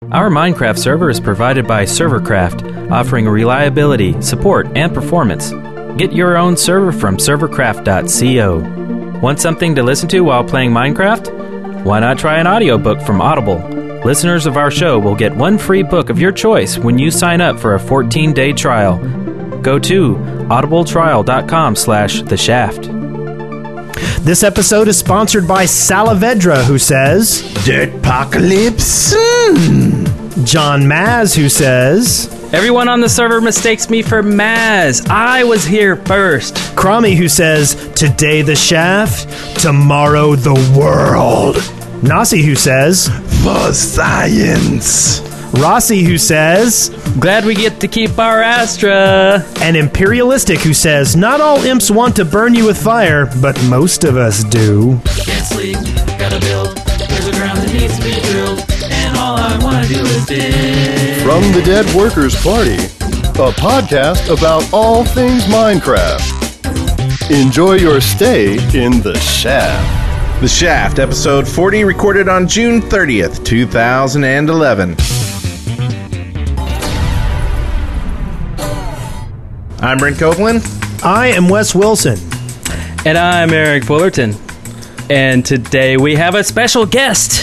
Our Minecraft server is provided by Servercraft, offering reliability, support, and performance. Get your own server from servercraft.co. Want something to listen to while playing Minecraft? Why not try an audiobook from Audible? Listeners of our show will get one free book of your choice when you sign up for a 14-day trial. Go to audibletrial.com/The Shaft. This episode is sponsored by Salavedra, who says, Dirtpocalypse. John Maz, who says, Everyone on the server mistakes me for Maz. I was here first. Crommy, who says, Today the Shaft, tomorrow the world. Nasi, who says, For science. Rossi, who says, Glad we get to keep our Astra. and Imperialistic, who says, Not all imps want to burn you with fire, but most of us do. Can't sleep, gotta build. There's a ground that needs to be drilled, and all I wanna do is dig. From the Dead Workers Party, a podcast about all things Minecraft. Enjoy your stay in the Shaft. The Shaft, episode 40, recorded on June 30th, 2011. I'm Brent Copeland. I am Wes Wilson. And I'm Eric Fullerton. And today we have a special guest.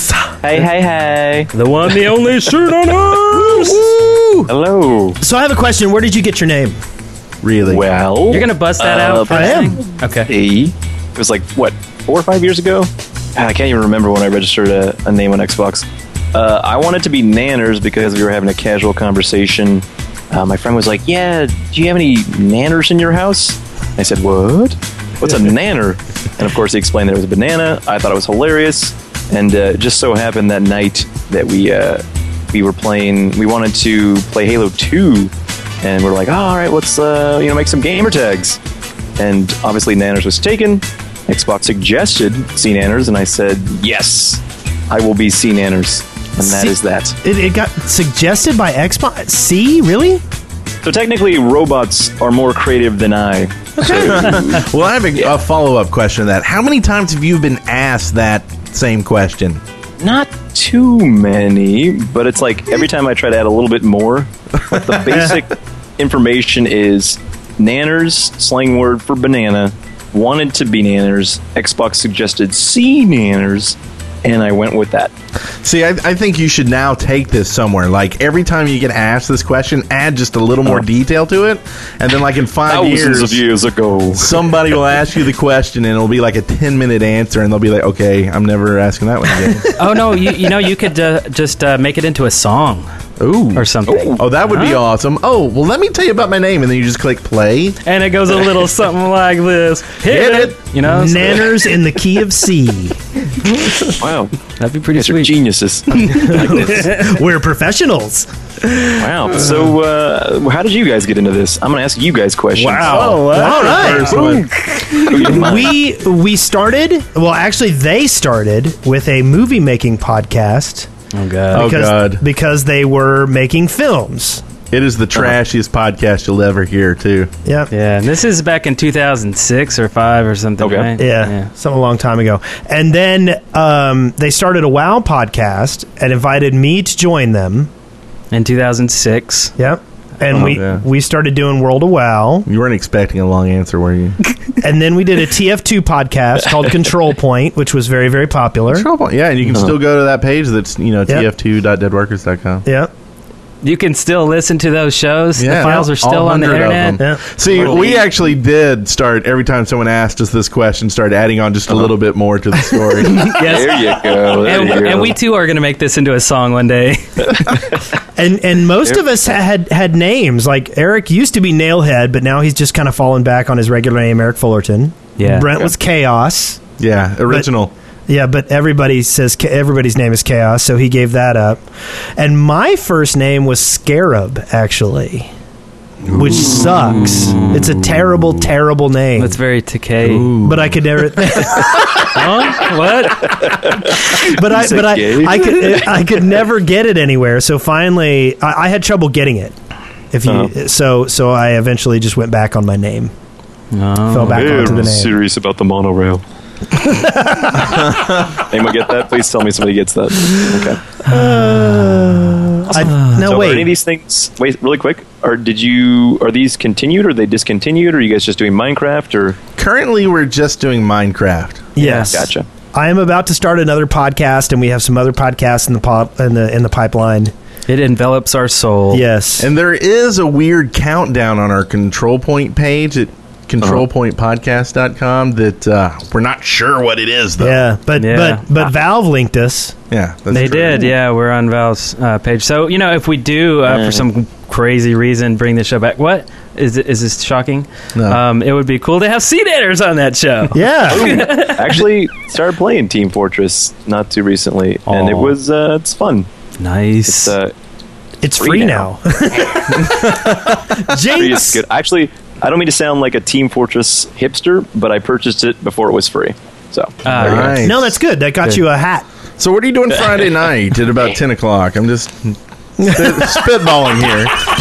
Hey. The one, the only Shoot on Us. Hello. So I have a question. Where did you get your name? Really? Well, You're going to bust that out? I am. Okay. It was like, 4 or 5 years ago? I can't even remember when I registered a name on Xbox. I wanted to be Nanners because we were having a casual conversation. My friend was like, yeah, do you have any nanners in your house? I said, what? What's a nanner? And of course he explained there was a banana. I thought it was hilarious. And it just so happened that night that we were playing, we wanted to play Halo 2. And we're like, all right, let's make some gamer tags. And obviously Nanners was taken. Xbox suggested C Nanners, and I said, yes, I will be C Nanners. And that is that. It got suggested by Xbox? C? Really? So technically, robots are more creative than I. Well, I have a follow-up question to that. How many times have you been asked that same question? Not too many, but it's like every time I try to add a little bit more, the basic information is Nanners, slang word for banana, wanted to be Nanners, Xbox suggested C Nanners, and I went with that. See, I think you should now take this somewhere. Like, every time you get asked this question, add just a little more detail to it. And then, like, in 5 years... Thousands of years ago. Somebody will ask you the question, and it'll be like a 10-minute answer, and they'll be like, okay, I'm never asking that one again. Oh, no, you could just make it into a song. Ooh. Or something. Oh, that would be awesome. Oh, well, let me tell you about my name, and then you just click play. And it goes a little something like this. Hit it! You know? Nanners in the key of C. Wow. That'd be pretty These are sweet. geniuses. We're professionals. Wow. So, how did you guys get into this? I'm going to ask you guys questions. Oh, All right. First one. Who you mind? We started, well, actually, they started with a movie-making podcast. Oh, God. Oh, God. Because they were making films. It is the trashiest podcast you'll ever hear, too. Yep. Yeah, and this is back in 2006 or 5 or something, Okay. right? Yeah, something a long time ago. And then they started a WoW podcast and invited me to join them. In 2006. Yep. And yeah. we started doing World of WoW. You weren't expecting a long answer, were you? And then we did a TF2 podcast called Control Point, which was very, very popular. Yeah, and you can still go to that page that's, tf2.deadworkers.com. Yep. You can still listen to those shows. Yeah, the files are still all on the 100 of internet. them. Yeah. See, we actually did start, every time someone asked us this question, start adding on just a little bit more to the story. Yes. There you go. There you go. And we too are going to make this into a song one day. And most of us had names. Like Eric used to be Nailhead, but now he's just kind of fallen back on his regular name, Eric Fullerton. Yeah. Brent was Chaos. Yeah, original. Yeah, but everybody says everybody's name is Chaos, so he gave that up. And my first name was Scarab, actually, which sucks. It's a terrible, terrible name. That's very Takei. But I could never. Huh? What? But I could never get it anywhere. So finally, I had trouble getting it. So I eventually just went back on my name. Fell back onto the name. Serious about the monorail. Anyone get that? Please tell me somebody gets that. Okay. No, So wait. are any of these things? Wait, really quick. Are these continued, or are they discontinued, or are you guys just doing Minecraft, or? Currently, we're just doing Minecraft. Yes. Gotcha. I am about to start another podcast, and we have some other podcasts in the pipeline. It envelops our soul. Yes. And there is a weird countdown on our Control Point page at controlpointpodcast.com that we're not sure what it is, though. Yeah, but Valve linked us. Yeah, that's They true. did, yeah. We're on Valve's page. So, if we do, for some crazy reason, bring the show back, what? Is this shocking? No. It would be cool to have Seed Eaters on that show. Yeah. Actually, started playing Team Fortress not too recently, and it was it's fun. Nice. It's free now. Free Jinx. is good. Actually, I don't mean to sound like a Team Fortress hipster, but I purchased it before it was free. So there you go. Nice. No, that's good. That got you a hat. So what are you doing Friday night at about 10 o'clock? I'm just spitballing here.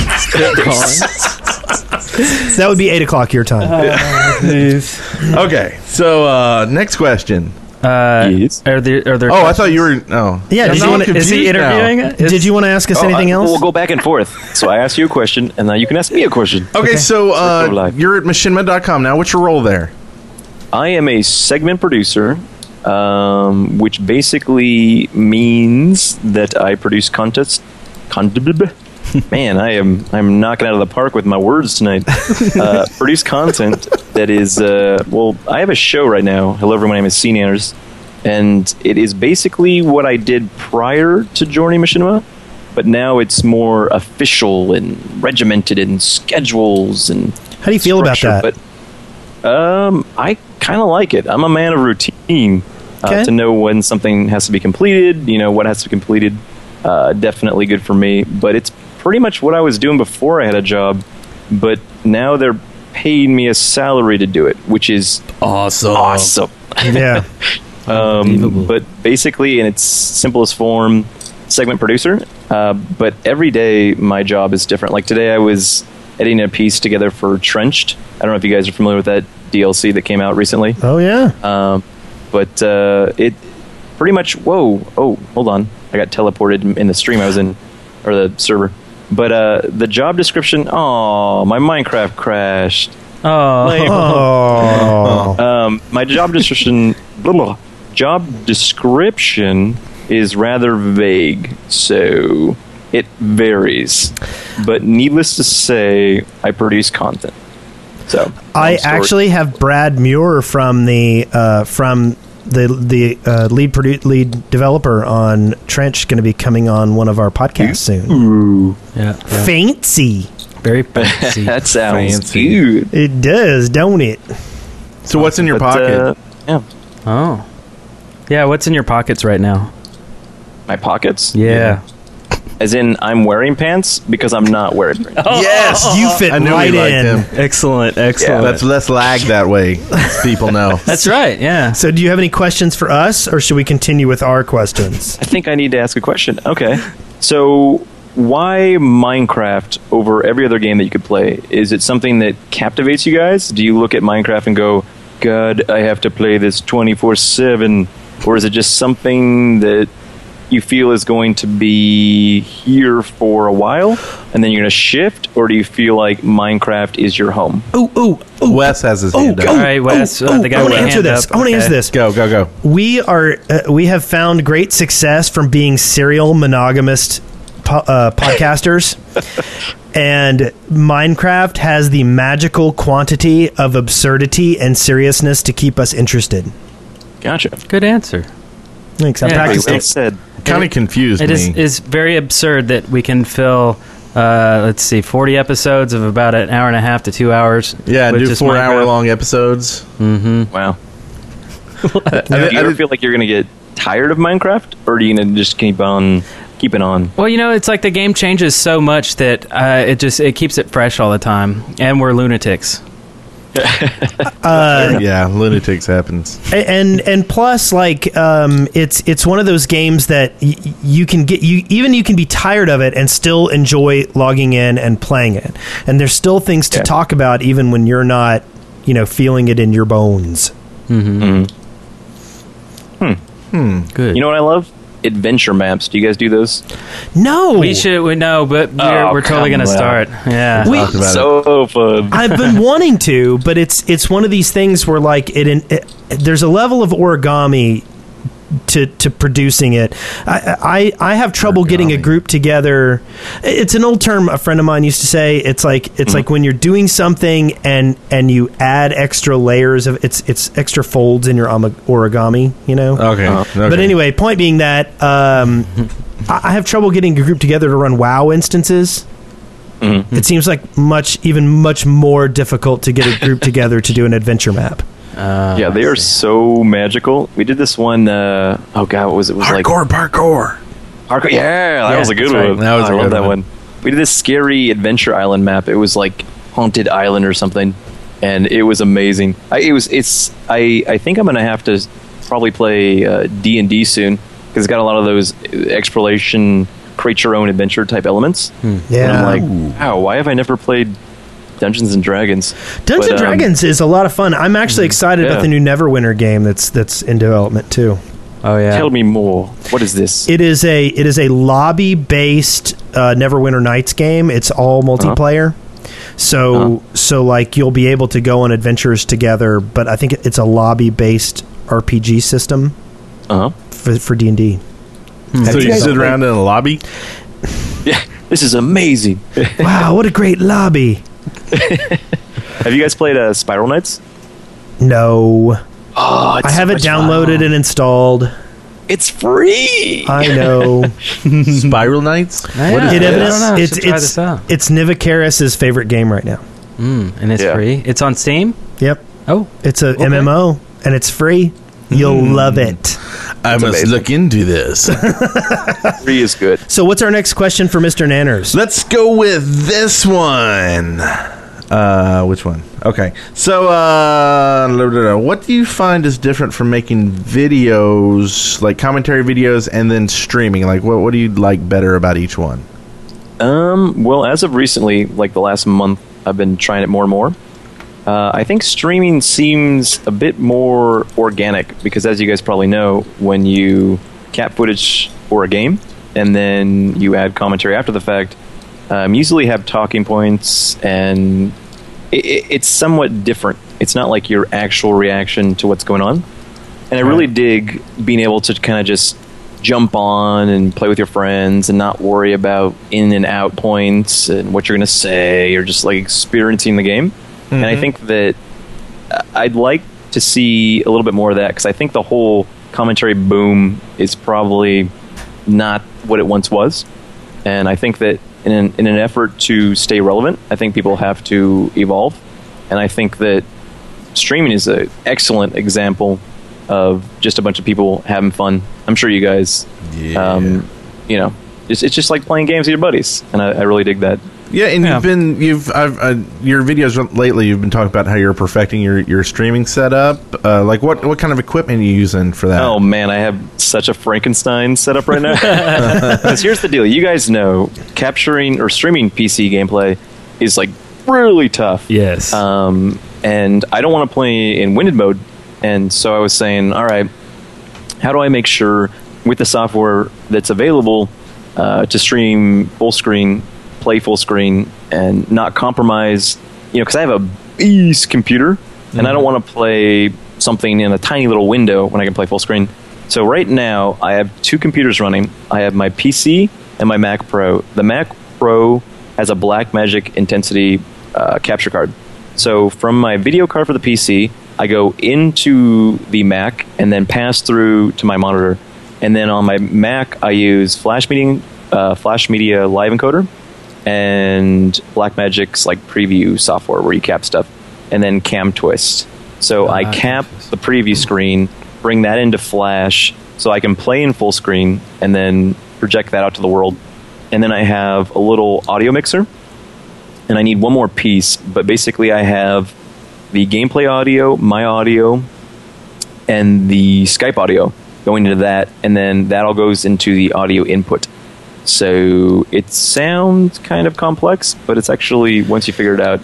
That would be 8 o'clock your time. Okay, so next question. Yes. Are there Oh, I thought you were... Oh. Yeah, I'm did you all wanna- Is he confused now. interviewing it? Did you want to ask us anything else? We'll go back and forth. So I asked you a question, and now you can ask me a question. Okay, so Go live. you're at machinima.com now. What's your role there? I am a segment producer, which basically means that I produce content. Man, I'm knocking out of the park with my words tonight. Produce content that is I have a show right now. Hello, everyone. My name is Seed Eaters, and it is basically what I did prior to joining Machinima, but now it's more official and regimented in schedules and. How do you feel about structure, that? But I kind of like it. I'm a man of routine. Okay. To know when something has to be completed, what has to be completed, definitely good for me. But it's pretty much what I was doing before I had a job, but now they're paying me a salary to do it, which is awesome. Yeah. But basically, in its simplest form, segment producer. But every day, my job is different. Like today, I was editing a piece together for Trenched. I don't know if you guys are familiar with that DLC that came out recently. Oh, yeah. But it pretty much... Whoa. Oh, hold on. I got teleported in the stream I was in, or the server. But the job description... Oh, my Minecraft crashed. Oh. My job description... job description is rather vague, so it varies. But needless to say, I produce content. So I actually have Brad Muir from the lead developer on Trench going to be coming on one of our podcasts soon. Yeah. Fancy. Very fancy. that sounds Fancy. good. It does, don't it? So what's in your pocket? Yeah, Oh. Yeah, what's in your pockets right now? my pockets. Yeah. As in, I'm wearing pants because I'm not wearing pants. Yes! You fit I knew right we liked in. him. Excellent. That's less lag that way, as people know. That's right, yeah. So do you have any questions for us, or should we continue with our questions? I think I need to ask a question. Okay, so why Minecraft over every other game that you could play? Is it something that captivates you guys? Do you look at Minecraft and go, God, I have to play this 24/7? Or is it just something that you feel is going to be here for a while and then you're going to shift? Or do you feel like Minecraft is your home? Ooh. Wes has his hand up. All right, Wes, the guy I want with to the answer hand this. up. I want to Okay. answer this. Go. We have found great success from being serial monogamous podcasters, and Minecraft has the magical quantity of absurdity and seriousness to keep us interested. Gotcha. Good answer. Thanks. I Yeah, practiced Well it. said. Kind of confused It me. is very absurd that we can fill, 40 episodes of about an hour and a half to 2 hours. Yeah, with do just 4 hour Minecraft. long episodes. Wow. Do you ever feel like you're going to get tired of Minecraft? Or are you going to just keep it on? Well, it's like the game changes so much that it keeps it fresh all the time, and we're lunatics. Yeah, lunatics happens. And plus, like, it's one of those games that you can be tired of it and still enjoy logging in and playing it. And there's still things to talk about even when you're not, feeling it in your bones. Good. You know what I love? adventure maps. Do you guys do those? No, We know, but we're totally going to start. Yeah. So fun. I've been wanting to, but it's one of these things where like there's a level of origami to producing it. I have trouble getting a group together. It's an old term a friend of mine used to say. It's like when you're doing something and you add extra layers of it's extra folds in your origami, you know. Okay. But anyway, point being that I have trouble getting a group together to run WoW instances. It seems like much more difficult to get a group together to do an adventure map. Yeah, they are so magical. We did this one. What was it? It was Parkour. Yeah, that was a good one. That was I love that one. We did this scary adventure island map. It was like Haunted Island or something, and it was amazing. I think I'm gonna have to probably play D&D soon because it's got a lot of those exploration, create your own adventure type elements. Yeah, and I'm like, wow, why have I never played Dungeons and Dragons? Dungeons and Dragons is a lot of fun. I'm actually excited about the new Neverwinter game that's in development too. Oh yeah. Tell me more. What is this? It is a lobby based Neverwinter Nights game. It's all multiplayer. So like you'll be able to go on adventures together, but I think it's a lobby based RPG system for D&D. So you sit around in a lobby? Yeah, this is amazing. Wow, what a great lobby. Have you guys played Spiral Knights? No. Oh, I have it downloaded and installed. It's free. I know. Spiral Knights? Yeah. What is I this? don't know. I should try this out. It's Nivikaris' favorite game right now. And it's free. It's on Steam? Yep. Oh. It's a MMO, and it's free. You'll love it. I must look into this. Free is good. So what's our next question for Mr. Nanners? Let's go with this one. Which one? Okay. So, what do you find is different from making videos, like commentary videos, and then streaming? Like, what do you like better about each one? Well, as of recently, like the last month, I've been trying it more and more. I think streaming seems a bit more organic because, as you guys probably know, when you cap footage for a game and then you add commentary after the fact, you usually have talking points, and it's somewhat different. It's not like your actual reaction to what's going on. And I really dig being able to kind of just jump on and play with your friends and not worry about in and out points and what you're going to say, or just like experiencing the game. And I think that I'd like to see a little bit more of that, because I think the whole commentary boom is probably not what it once was. And I think that in an effort to stay relevant, I think people have to evolve. And I think that streaming is an excellent example of just a bunch of people having fun. I'm sure you guys, it's just like playing games with your buddies. And I really dig that. Yeah, and your videos lately, you've been talking about how you're perfecting your streaming setup. Like what kind of equipment are you using for that? Oh man, I have such a Frankenstein setup right now. Because here's the deal: you guys know capturing or streaming PC gameplay is like really tough. Yes. And I don't want to play in winded mode, and so I was saying, all right, how do I make sure with the software that's available to stream full screen, play full screen, and not compromise, because I have a beast computer and I don't want to play something in a tiny little window when I can play full screen. So right now I have two computers running. I have my PC and my Mac Pro. The Mac Pro has a Blackmagic Intensity capture card. So from my video card for the PC, I go into the Mac and then pass through to my monitor. And then on my Mac, I use Flash Media Live Encoder and Blackmagic's like preview software where you cap stuff, and then Cam Twist. So I cap the preview screen, bring that into Flash so I can play in full screen, and then project that out to the world. And then I have a little audio mixer, and I need one more piece, but basically I have the gameplay audio, my audio, and the Skype audio going into that, and then that all goes into the audio input. So it sounds kind of complex, but it's actually, once you figure it out,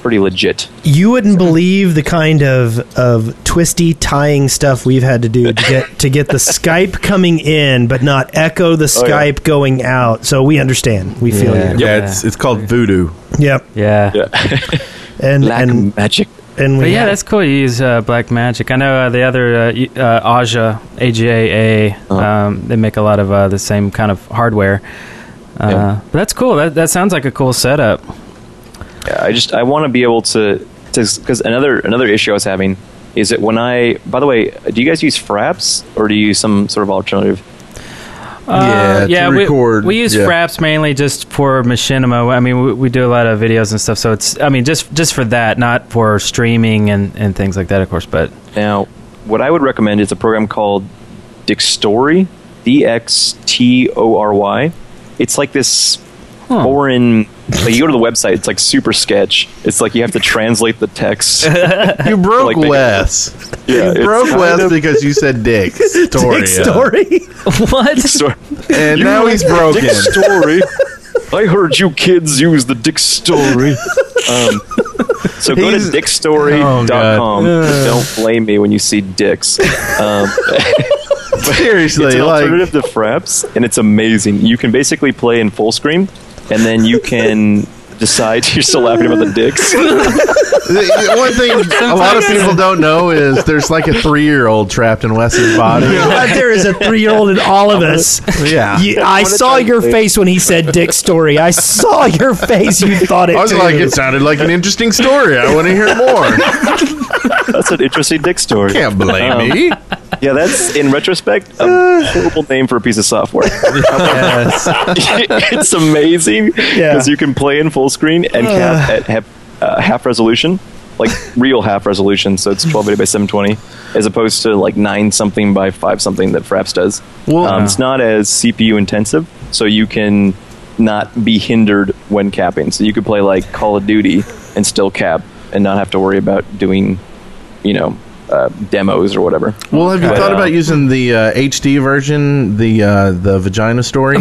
pretty legit. You wouldn't believe the kind of twisty tying stuff we've had to do to get the Skype coming in, but not echo the Skype going out. So we understand. We feel you. Yeah, it's called voodoo. Yep. Yeah. And magic. And but yeah, that's cool. You use Black Magic. I know the other Aja, AJA, they make a lot of the same kind of hardware. But that's cool. That sounds like a cool setup. Yeah, I want to be able to because another issue I was having is that when by the way, do you guys use Fraps or do you use some sort of alternative? To record. We use Fraps mainly just for machinima. I mean, we do a lot of videos and stuff, so it's just for that, not for streaming and things like that, of course. But now, what I would recommend is a program called Dxtory, DXTORY. It's like this foreign. Like you go to the website, it's like super sketch. It's like you have to translate the text. You broke Wes. Yeah, you broke Wes because you said Dick Story. What? And now he's broken. Dick Story. I heard you kids use the Dxtory. So go to dickstory.com. Don't blame me when you see dicks. Seriously, it's an alternative to Fraps, and it's amazing. You can basically play in full screen, and then you can decide. You're still laughing about the dicks. One thing a lot of people don't know is there's like a 3-year-old trapped in Wes's body. There is a 3-year-old in all of us. Yeah. I saw your face when he said Dick Story. I saw your face. You thought it I was too. like, it sounded like an interesting story. I want to hear more. That's an interesting dick story. Can't blame me. Yeah, that's, in retrospect, a horrible name for a piece of software. It's amazing because you can play in full screen and have half resolution, like real half resolution, so it's 1280 by 720, as opposed to like 9 something by 5 something that Fraps does. It's not as CPU intensive, so you can not be hindered when capping. So you could play like Call of Duty and still cap and not have to worry about doing, demos or whatever. Well, have you thought about using the HD version, the vagina story?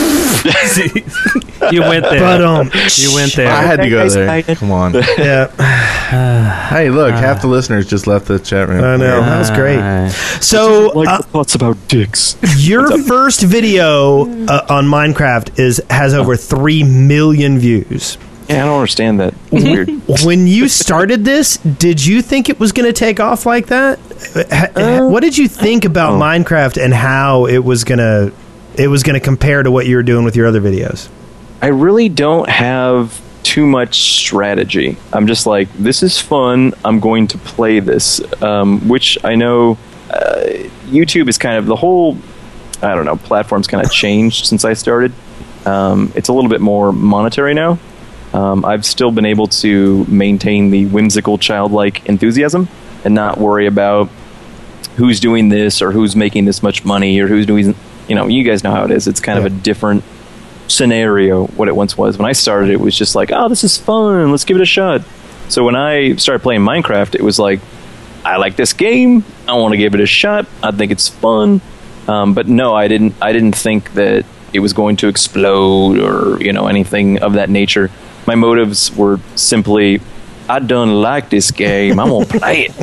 You went there. But you went there. I had to go there. Come on. Yeah. Hey, look, half the listeners just left the chat room. I know. That was great. So, thoughts about dicks. Your first video on Minecraft has over 3 million views. Yeah, I don't understand that. It's weird. When you started this, did you think it was going to take off like that? What did you think about Minecraft and how it was going to compare to what you were doing with your other videos? I really don't have too much strategy. I'm just like, this is fun. I'm going to play this, which I know YouTube is kind of the whole, platform's kind of changed since I started. It's a little bit more monetary now. I've still been able to maintain the whimsical, childlike enthusiasm and not worry about who's doing this or who's making this much money or who's doing, you guys know how it is. It's kind of a different scenario what it once was. When I started, it was just like, oh, this is fun. Let's give it a shot. So when I started playing Minecraft, it was like, I like this game. I want to give it a shot. I think it's fun. But no, I didn't think that it was going to explode or, anything of that nature. My motives were simply, I done like this game. I'm gonna play it.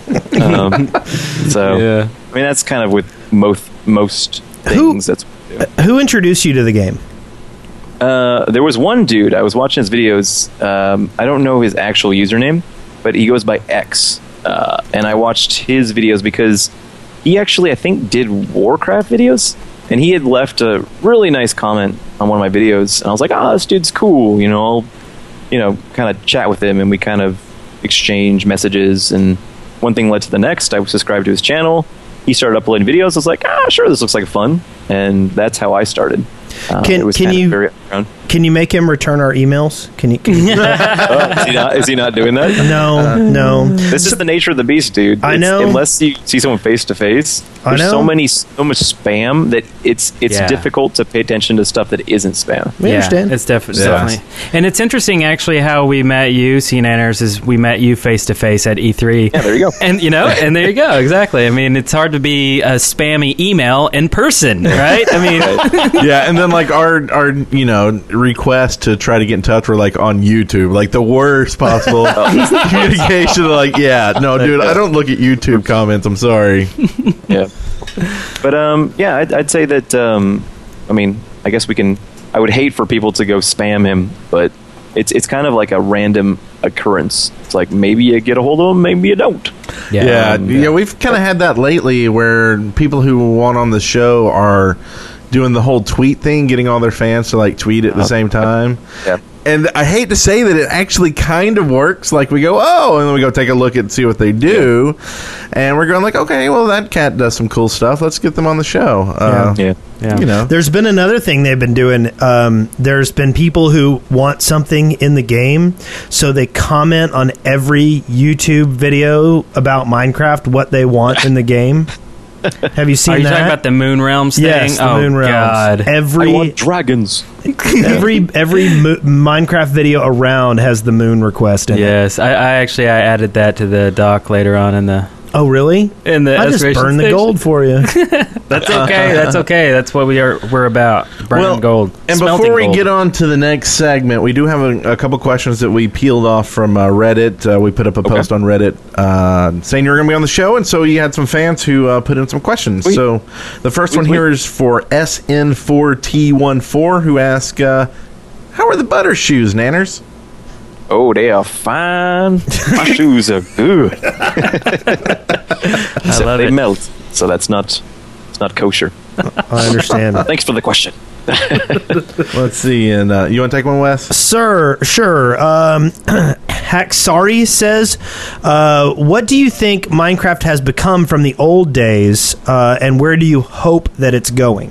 I mean, that's kind of with most things. Who introduced you to the game? There was one dude. I was watching his videos. I don't know his actual username, but he goes by X. And I watched his videos because he actually, I think, did Warcraft videos. And he had left a really nice comment on one of my videos. And I was like, this dude's cool. I'll kind of chat with him, and we kind of exchange messages, and one thing led to the next. I was subscribed to his channel. He started uploading videos. I was like, sure, this looks like fun, and that's how I started. Can you make him return our emails? Can you? Is he not doing that? No. This is the nature of the beast, dude. I know. Unless you see someone face to face, there's so much spam that it's difficult to pay attention to stuff that isn't spam. We understand. It's definitely. And it's interesting, actually, how we met you, CNanners, is we met you face to face at E3. Yeah, there you go. And and there you go. Exactly. I mean, it's hard to be a spammy email in person, right? I mean, yeah, and then like our requests to try to get in touch were like on YouTube, like the worst possible communication. Like, yeah, no, dude, I don't look at YouTube comments. I'm sorry. Yeah, but yeah, I'd say that. I mean, I guess we can. I would hate for people to go spam him, but it's kind of like a random occurrence. It's like maybe you get a hold of him, maybe you don't. Yeah, we've kind of had that lately where people who want on the show are doing the whole tweet thing, getting all their fans to like tweet at the same time. Yeah. And I hate to say that it actually kind of works. Like we go, oh, and then we go take a look and see what they do. Yeah. And we're going like, okay, well, that cat does some cool stuff. Let's get them on the show. Yeah. You know. There's been another thing they've been doing. There's been people who want something in the game, so they comment on every YouTube video about Minecraft what they want in the game. Have you seen that? Are you talking about the Moon Realms thing? Yes, the Moon Realms. God. I want dragons. every Minecraft video around has the moon request in it. Yes, I actually added that to the doc later on in the. Oh, really? In the I just burned the gold for you. That's okay. That's okay. That's what we're about. Burning gold. And before we get on to the next segment, we do have a couple questions that we peeled off from Reddit. We put up a post on Reddit saying you were going to be on the show, and so you had some fans who put in some questions. Sweet. So the first one here is for SN4T14, who asked, how are the butter shoes, Nanners? Oh, they are fine. My shoes are good. I love they it. melt, so it's not kosher. I understand. Thanks for the question. Let's see, and you want to take one, Wes? Sir, sure. Hacksari says, what do you think Minecraft has become from the old days, and where do you hope that it's going?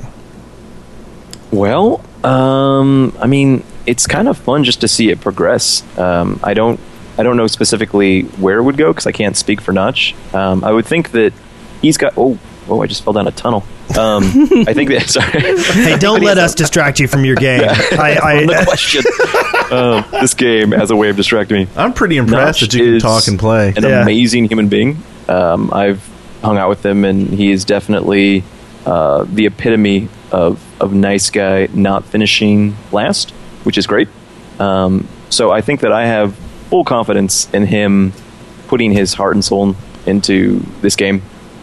Well, I mean, it's kind of fun just to see it progress. I don't know specifically where it would go because I can't speak for Notch. I would think that he's got. Oh, I just fell down a tunnel. I think that. Sorry. Hey, don't let us distract you from your game. The question. This game has a way of distracting me. I'm pretty impressed that you can talk and play. An amazing human being. I've hung out with him, and he is definitely the epitome of nice guy not finishing last, which is great. So I think that I have full confidence in him putting his heart and soul into this game.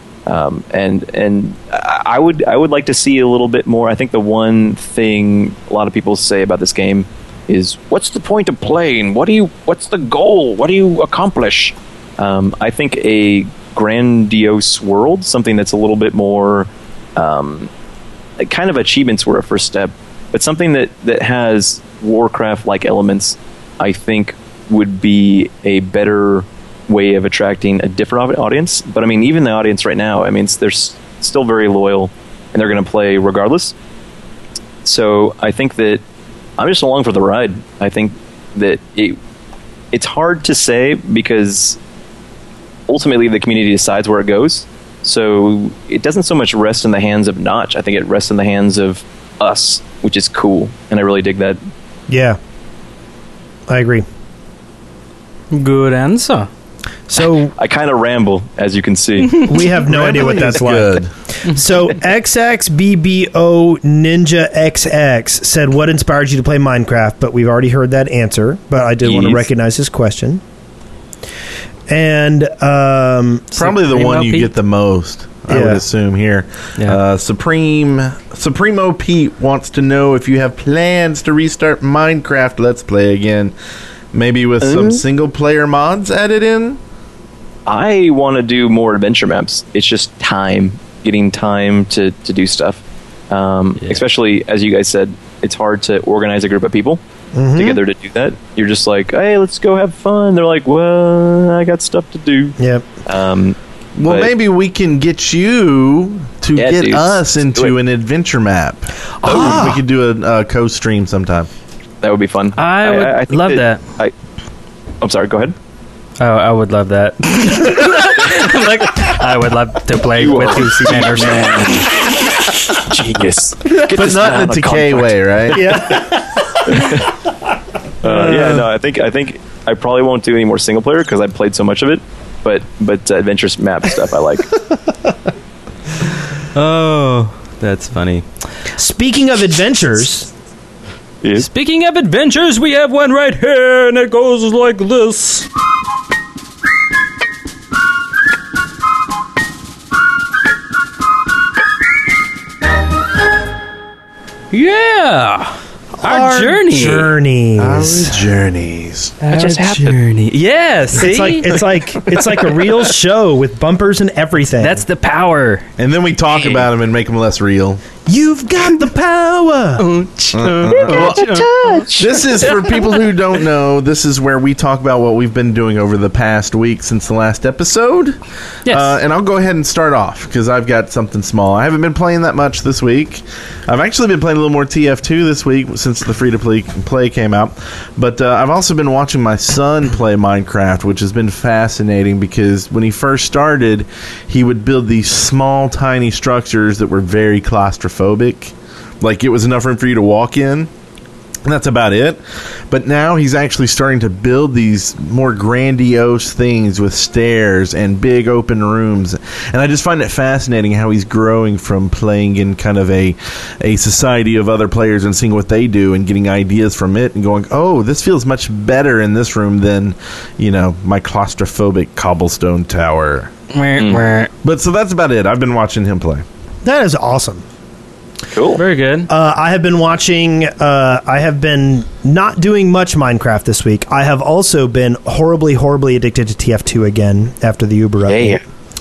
And I would like to see a little bit more. I think the one thing a lot of people say about this game is, what's the point of playing? What's the goal? What do you accomplish? I think a grandiose world, something that's a little bit more, kind of achievements were a first step, but something that has Warcraft-like elements, I think would be a better way of attracting a different audience. But I mean, even the audience right now, I mean, they're still very loyal and they're going to play regardless. So I think that I'm just along for the ride. I think that it's hard to say because ultimately the community decides where it goes. So it doesn't so much rest in the hands of Notch. I think it rests in the hands of us, which is cool. And I really dig that. Yeah. I agree. Good answer. So I kind of ramble, as you can see. We have no idea what that's like. So XXBBO Ninja XX said, what inspired you to play Minecraft? But we've already heard that answer. But I did want to recognize his question. And probably the one you get the most, I would assume here. Yeah. Supremo Pete wants to know if you have plans to restart Minecraft Let's Play again, maybe with some single player mods added in. I want to do more adventure maps. It's just getting time to do stuff. Especially, as you guys said, it's hard to organize a group of people together to do that. You're just like, hey, let's go have fun. They're like, well, I got stuff to do. Yep. Well, maybe we can get you to get us into an adventure map. We could do a co-stream sometime. That would be fun. I would love that. I'm sorry, go ahead. Oh, I would love that. I would love to play with you, Sanders. Genius. But not in the TK way, right? No, I think I probably won't do any more single player because I've played so much of it. But adventurous map stuff I like. Oh, that's funny. Speaking of adventures, Yep. Speaking of adventures, we have one right here, and it goes like this. Yeah! Our journeys. That just happened. Journey. Yeah, see? It's like a real show with bumpers and everything. That's the power. And then we talk about them and make them less real. You've got the power. This is for people who don't know. This is where we talk about what we've been doing over the past week since the last episode. Yes. And I'll go ahead and start off because I've got something small. I haven't been playing that much this week. I've actually been playing a little more TF2 this week since the free-to-play came out. But I've also been watching my son play Minecraft, which has been fascinating because when he first started, he would build these small, tiny structures that were very claustrophobic. Like, it was enough room for you to walk in, and that's about it. But now he's actually starting to build these more grandiose things with stairs and big open rooms. And I just find it fascinating how he's growing from playing in kind of a society of other players and seeing what they do and getting ideas from it and going, oh, this feels much better in this room than, you know, my claustrophobic cobblestone tower. But so that's about it. I've been watching him play. That is awesome. Cool. Very good. I have been watching. I have been not doing much Minecraft this week. I have also been horribly addicted to TF2 again after the Uber update.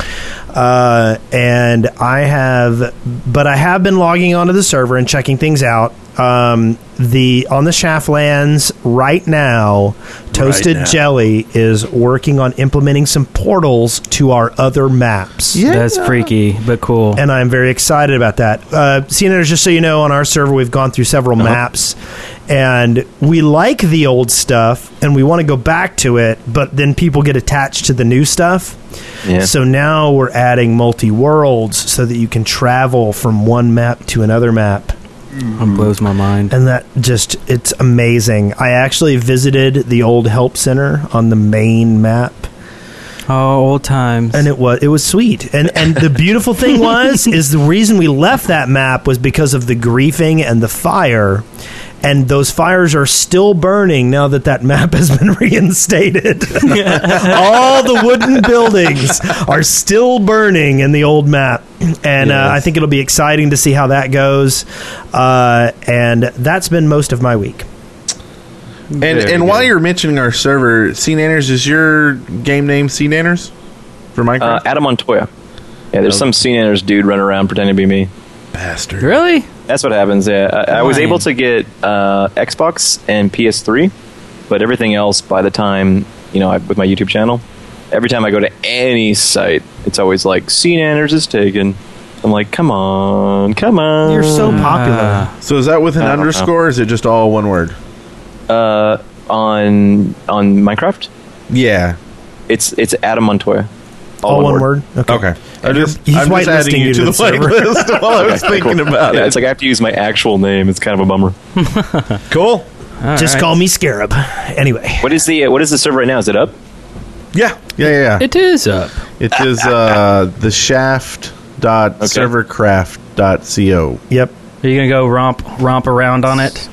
And I have been logging onto the server and checking things out. On the Shaftlands right now, Toasted Jelly is working on implementing some portals to our other maps. Yeah. That's freaky, but cool. And I'm very excited about that. CNNers, just so you know, on our server, we've gone through several maps, and we like the old stuff, and we want to go back to it, but then people get attached to the new stuff. Yeah. So now we're adding multi-worlds so that you can travel from one map to another map. It blows my mind. And that just, it's amazing. I actually visited the old help center on the main map. Oh, old times. And it was sweet. And the beautiful thing is the reason we left that map was because of the griefing and the fire. And those fires are still burning now that map has been reinstated. All the wooden buildings are still burning in the old map. And Yes. I think it'll be exciting to see how that goes. And that's been most of my week. And while you're mentioning our server, CNanners, is your game name CNanners for Minecraft? Adam Montoya. Yeah, there's some CNanners dude running around pretending to be me. Bastard. Really? That's what happens. Yeah, I was able to get Xbox and PS3, but everything else by the time, with my YouTube channel, every time I go to any site, it's always like, CNanners is taken. I'm like, come on. You're so popular. So is that with an underscore, or is it just all one word? On Minecraft, Yeah. it's Adam Montoya. All one word? Okay. I'm just whitelisting adding you to the server. whitelist while I was thinking about Yeah, it. it's like I have to use my actual name. It's kind of a bummer. Cool. Just call me Scarab. Anyway. What is the server right now? Is it up? Yeah. It is up. It is the shaft.servercraft.co. Yep. Are you going to go romp around on it?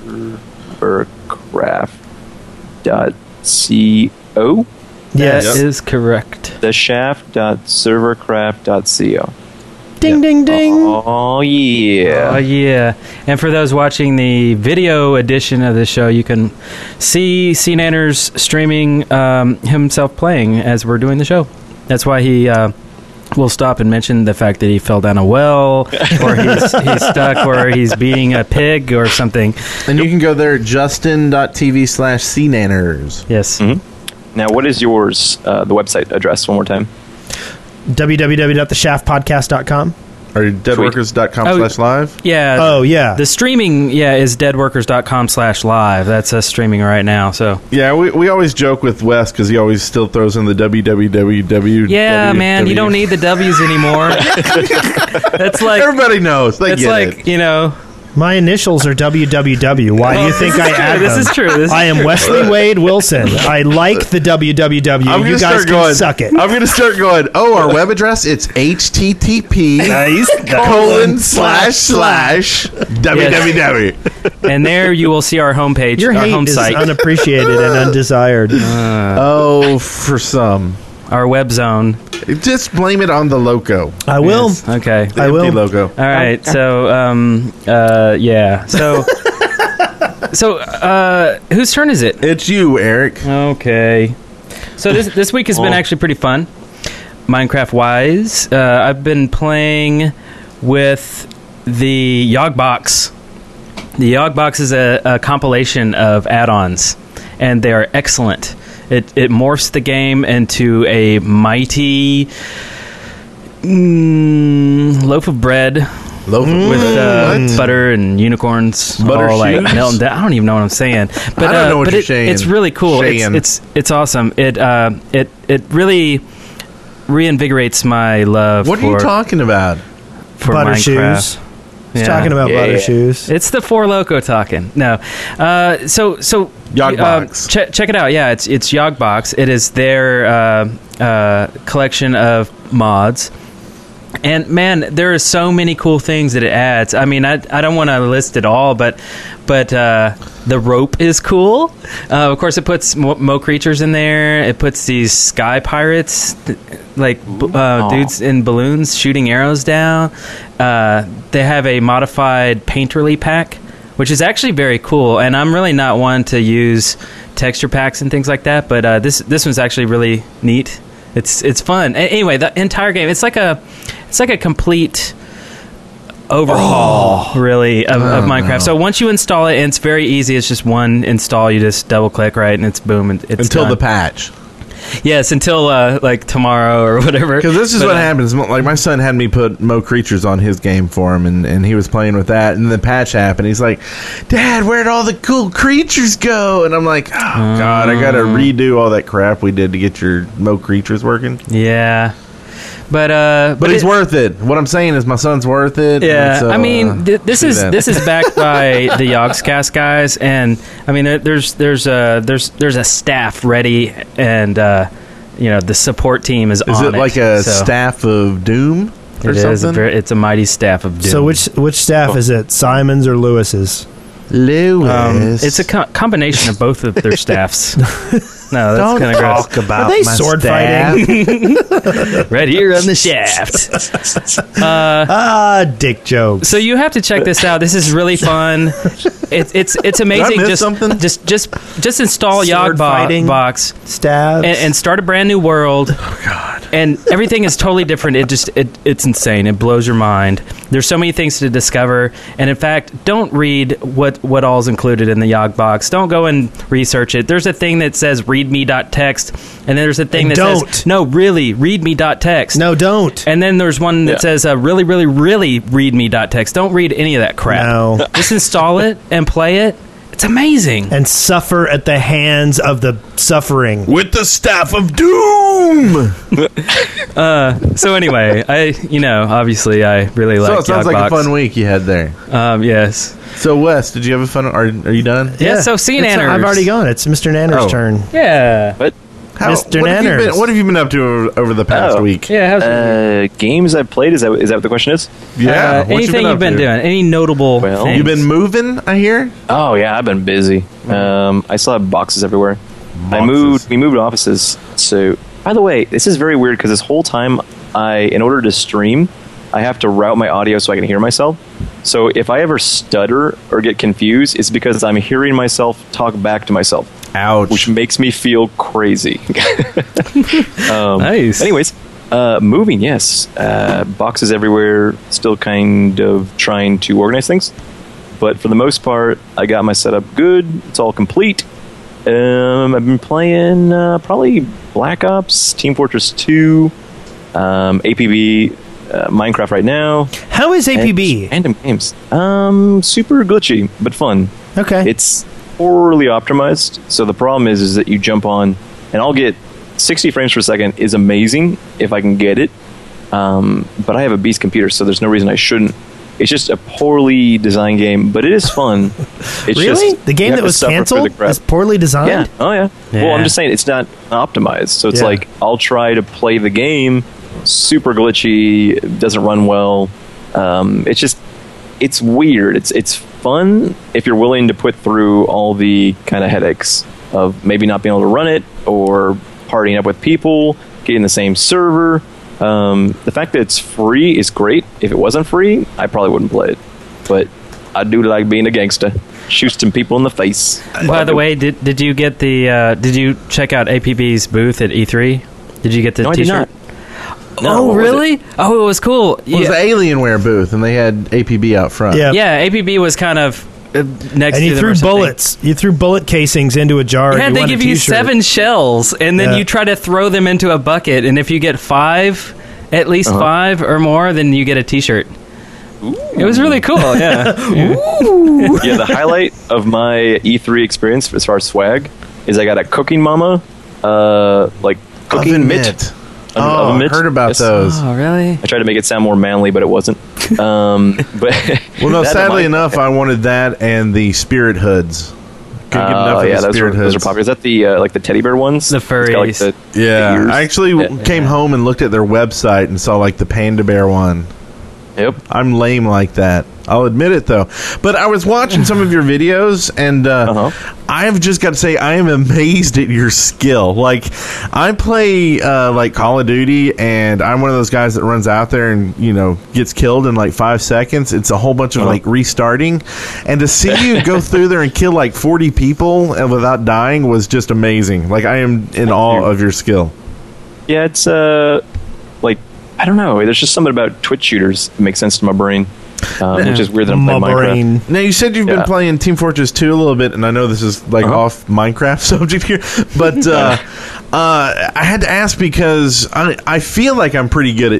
Servercraft.co? Yes. That is correct. The shaft.servercraft.co. Ding, ding, ding. Oh, yeah. Oh, yeah. And for those watching the video edition of the show, you can see CNanners streaming himself playing as we're doing the show. That's why he will stop and mention the fact that he fell down a well, or he's stuck, or he's beating a pig or something. And you can go there at justin.tv/CNanners. Yes. Mm-hmm. Now, what is yours, the website address, one more time? www.theshaftpodcast.com. Or deadworkers.com/live. Yeah. Oh, yeah. The streaming, is deadworkers.com/live. That's us streaming right now. So Yeah, we always joke with Wes because he always still throws in the www. yeah, man, you don't need the W's anymore. That's like Everybody knows. They That's get like it. My initials are WWW. Why do you think I add them? This is true. I am Wesley Wade Wilson. I like the WWW. You guys can suck it. I'm going to start going, our web address, it's http://www. And there you will see our homepage, Your our hate home is site, unappreciated and undesired. For some. our web zone. Just blame it on the logo. I will. Yes, okay. The I will. empty logo. All right. So, yeah. So, whose turn is it? It's you, Eric. Okay. So this week has been actually pretty fun, Minecraft-wise. I've been playing with the Yogbox. The Yogbox is a compilation of add-ons, and they are excellent. It morphs the game into a mighty loaf of bread with butter and unicorns. Butter all like shoes? melting down. I don't even know what I'm saying. But I don't know what you're it, saying. It's really cool. It's awesome. It really reinvigorates my love. What are you talking about? for Butter Minecraft. shoes. He's talking about butter shoes. It's the Four Loko talking. No, so Yogbox. check it out. Yeah, it's Yogbox. It is their collection of mods. And man, there are so many cool things that it adds. I mean, I don't want to list it all, but the rope is cool. Of course, it puts Mo creatures in there. It puts these sky pirates, dudes in balloons shooting arrows down. They have a modified Painterly pack, which is actually very cool. And I'm really not one to use texture packs and things like that, but this one's actually really neat. It's fun. Anyway, the entire game, it's like a complete overhaul, really, of Minecraft. So once you install it, and it's very easy. It's just one install. You just double click, right, and it's boom, and it's Until done. the patch. Yes, until like tomorrow or whatever. Because this is what happens. Like, my son had me put Mo Creatures on his game for him, and he was playing with that, and the patch happened. He's like, Dad, where'd all the cool creatures go? And I'm like, oh, God, I got to redo all that crap we did to get your Mo Creatures working. Yeah. But he's worth it. What I'm saying is my son's worth it. Yeah, so, I mean, this is backed by the Yogscast guys, and I mean, there's a staff ready, and the support team is on it. Is it like a staff of doom or something? It's a mighty staff of doom. So which staff is it? Simon's or Lewis's? Lewis. It's a combination of both of their staffs. No, that's kind of gross. Talk about Are they my sword staff. fighting? Right here on the shaft. Dick jokes. So you have to check this out. This is really fun. It's amazing. Did I miss something? Just install Sword fighting. Yogbox Stabs. and start a brand new world. Oh, God. And everything is totally different. It's insane. It blows your mind. There's so many things to discover. And in fact, don't read what all's included in the Yogbox. Don't go and research it. There's a thing that says readme.txt, and then there's a thing that says no, really readme.txt. No, don't. And then there's one that says really, really, really readme.txt. Don't read any of that crap. No. Just install it and play it. It's amazing. And suffer at the hands of the suffering. With the staff of doom. So anyway, obviously I really like So it sounds Yogbox. like a fun week you had there. Yes. So Wes, did you have a fun? Are you done? Yeah, so see Nanners. I've already gone. It's Mr. Nanner's turn. Yeah. But Mr. What have, Nanners. what have you been up to over the past week? Yeah, how's games I've played, is that what the question is? Yeah. What anything you've been doing? Any notable things? You've been moving, I hear? Oh yeah, I've been busy. I still have boxes everywhere. We moved offices. So, by the way, this is very weird because this whole time, in order to stream, I have to route my audio so I can hear myself. So if I ever stutter or get confused, it's because I'm hearing myself talk back to myself. Ouch. Which makes me feel crazy. Nice. Anyways, moving, yes. Boxes everywhere, still kind of trying to organize things. But for the most part, I got my setup good. It's all complete. I've been playing probably Black Ops, Team Fortress 2, APB, Minecraft right now. How is APB? Random games. Super glitchy, but fun. Okay. It's poorly optimized. So the problem is that you jump on, and I'll get 60 frames per second is amazing if I can get it. But I have a beast computer, so there's no reason I shouldn't. It's just a poorly designed game, but it is fun. It's Really? Just, The game that was canceled is poorly designed? Yeah. Oh, yeah. Well, I'm just saying it's not optimized. So it's like I'll try to play the game, super glitchy, doesn't run well. It's weird. It's fun if you're willing to put through all the kind of headaches of maybe not being able to run it or partying up with people, getting the same server. The fact that it's free is great. If it wasn't free, I probably wouldn't play it. But I do like being a gangster. Shoot some people in the face. By the way, did you get the? Did you check out APB's booth at E3? Did you get the T-shirt? I did not. No, oh, really? Oh, it was cool. It was the Alienware booth, and they had APB out front. Yeah, APB was kind of next and to you threw bullets. You threw bullet casings into a jar. Yeah, they give you 7 shells, and then you try to throw them into a bucket, and if you get 5, at least 5 or more, then you get a T-shirt. Ooh. It was really cool, yeah. Yeah, the highlight of my E3 experience as far as swag is I got a Cooking Mama, cooking Oven mitt. I heard about those. Oh, really? I tried to make it sound more manly, but it wasn't. But well, no. Sadly enough, I wanted that and the Spirit Hoods. Couldn't get enough of the Spirit Hoods. Those are popular. Is that the teddy bear ones? The furries. The I actually came home and looked at their website and saw like the Panda Bear one. Yep. I'm lame like that. I'll admit it, though. But I was watching some of your videos, and I've just got to say, I am amazed at your skill. Like, I play, Call of Duty, and I'm one of those guys that runs out there and, gets killed in, 5 seconds. It's a whole bunch of, restarting. And to see you go through there and kill, 40 people without dying was just amazing. Like, I am in awe of your skill. Yeah, it's, I don't know. There's just something about Twitch shooters that makes sense to my brain. Which is weird that I'm playing Minecraft. Now, you said you've been playing Team Fortress 2 a little bit, and I know this is off Minecraft subject here, but I had to ask because I feel like I'm pretty good at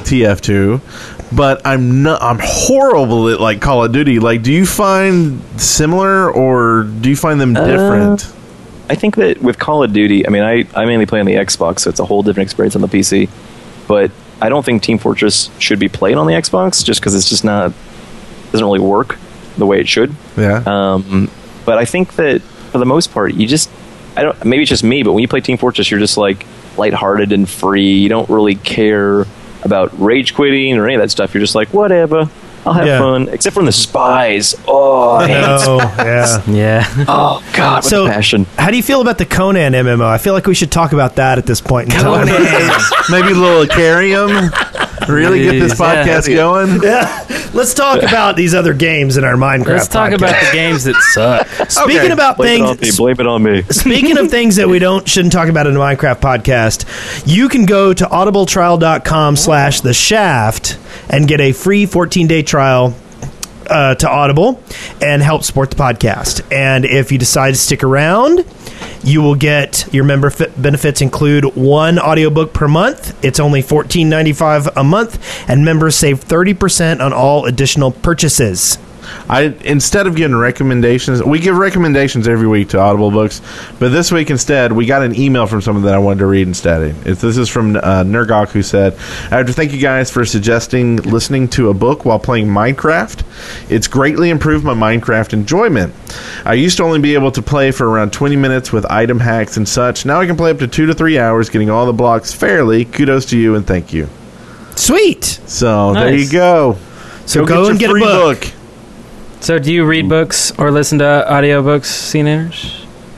TF2, but I'm horrible at Call of Duty. Do you find similar, or do you find them different? I think that with Call of Duty, I mean, I mainly play on the Xbox, so it's a whole different experience on the PC, but I don't think Team Fortress should be played on the Xbox just because it's just not... doesn't really work the way it should. Yeah. But I think that for the most part, maybe it's just me, but when you play Team Fortress, you're just lighthearted and free. You don't really care about rage quitting or any of that stuff. You're just whatever. I'll have fun. Except from the spies. Oh, I hate spies. Yeah. Oh, God, what a passion. How do you feel about the Conan MMO? I feel like we should talk about that at this point in time. Maybe a little Acarium. Really get this podcast going? Yeah. Let's talk about these other games in our Minecraft Let's talk podcast. about the games that suck. Speaking about things... Blame it on me. Speaking of things that we shouldn't talk about in a Minecraft podcast, you can go to audibletrial.com/The Shaft and get a free 14-day trial to Audible and help support the podcast. And if you decide to stick around, you will get your member benefits include 1 audiobook per month. It's only $14.95 a month, and members save 30% on all additional purchases. Instead of giving recommendations, we give recommendations every week to Audible books, but this week instead we got an email from someone that I wanted to read instead. This is from Nergok, who said, I have to thank you guys for suggesting listening to a book while playing Minecraft. It's greatly improved my Minecraft enjoyment. I used to only be able to play for around 20 minutes with item hacks and such. Now I can play up to 2 to 3 hours getting all the blocks fairly. Kudos to you and thank you. Sweet. So there you go. So go and get a book. So do you read books or listen to audiobooks, CNNers?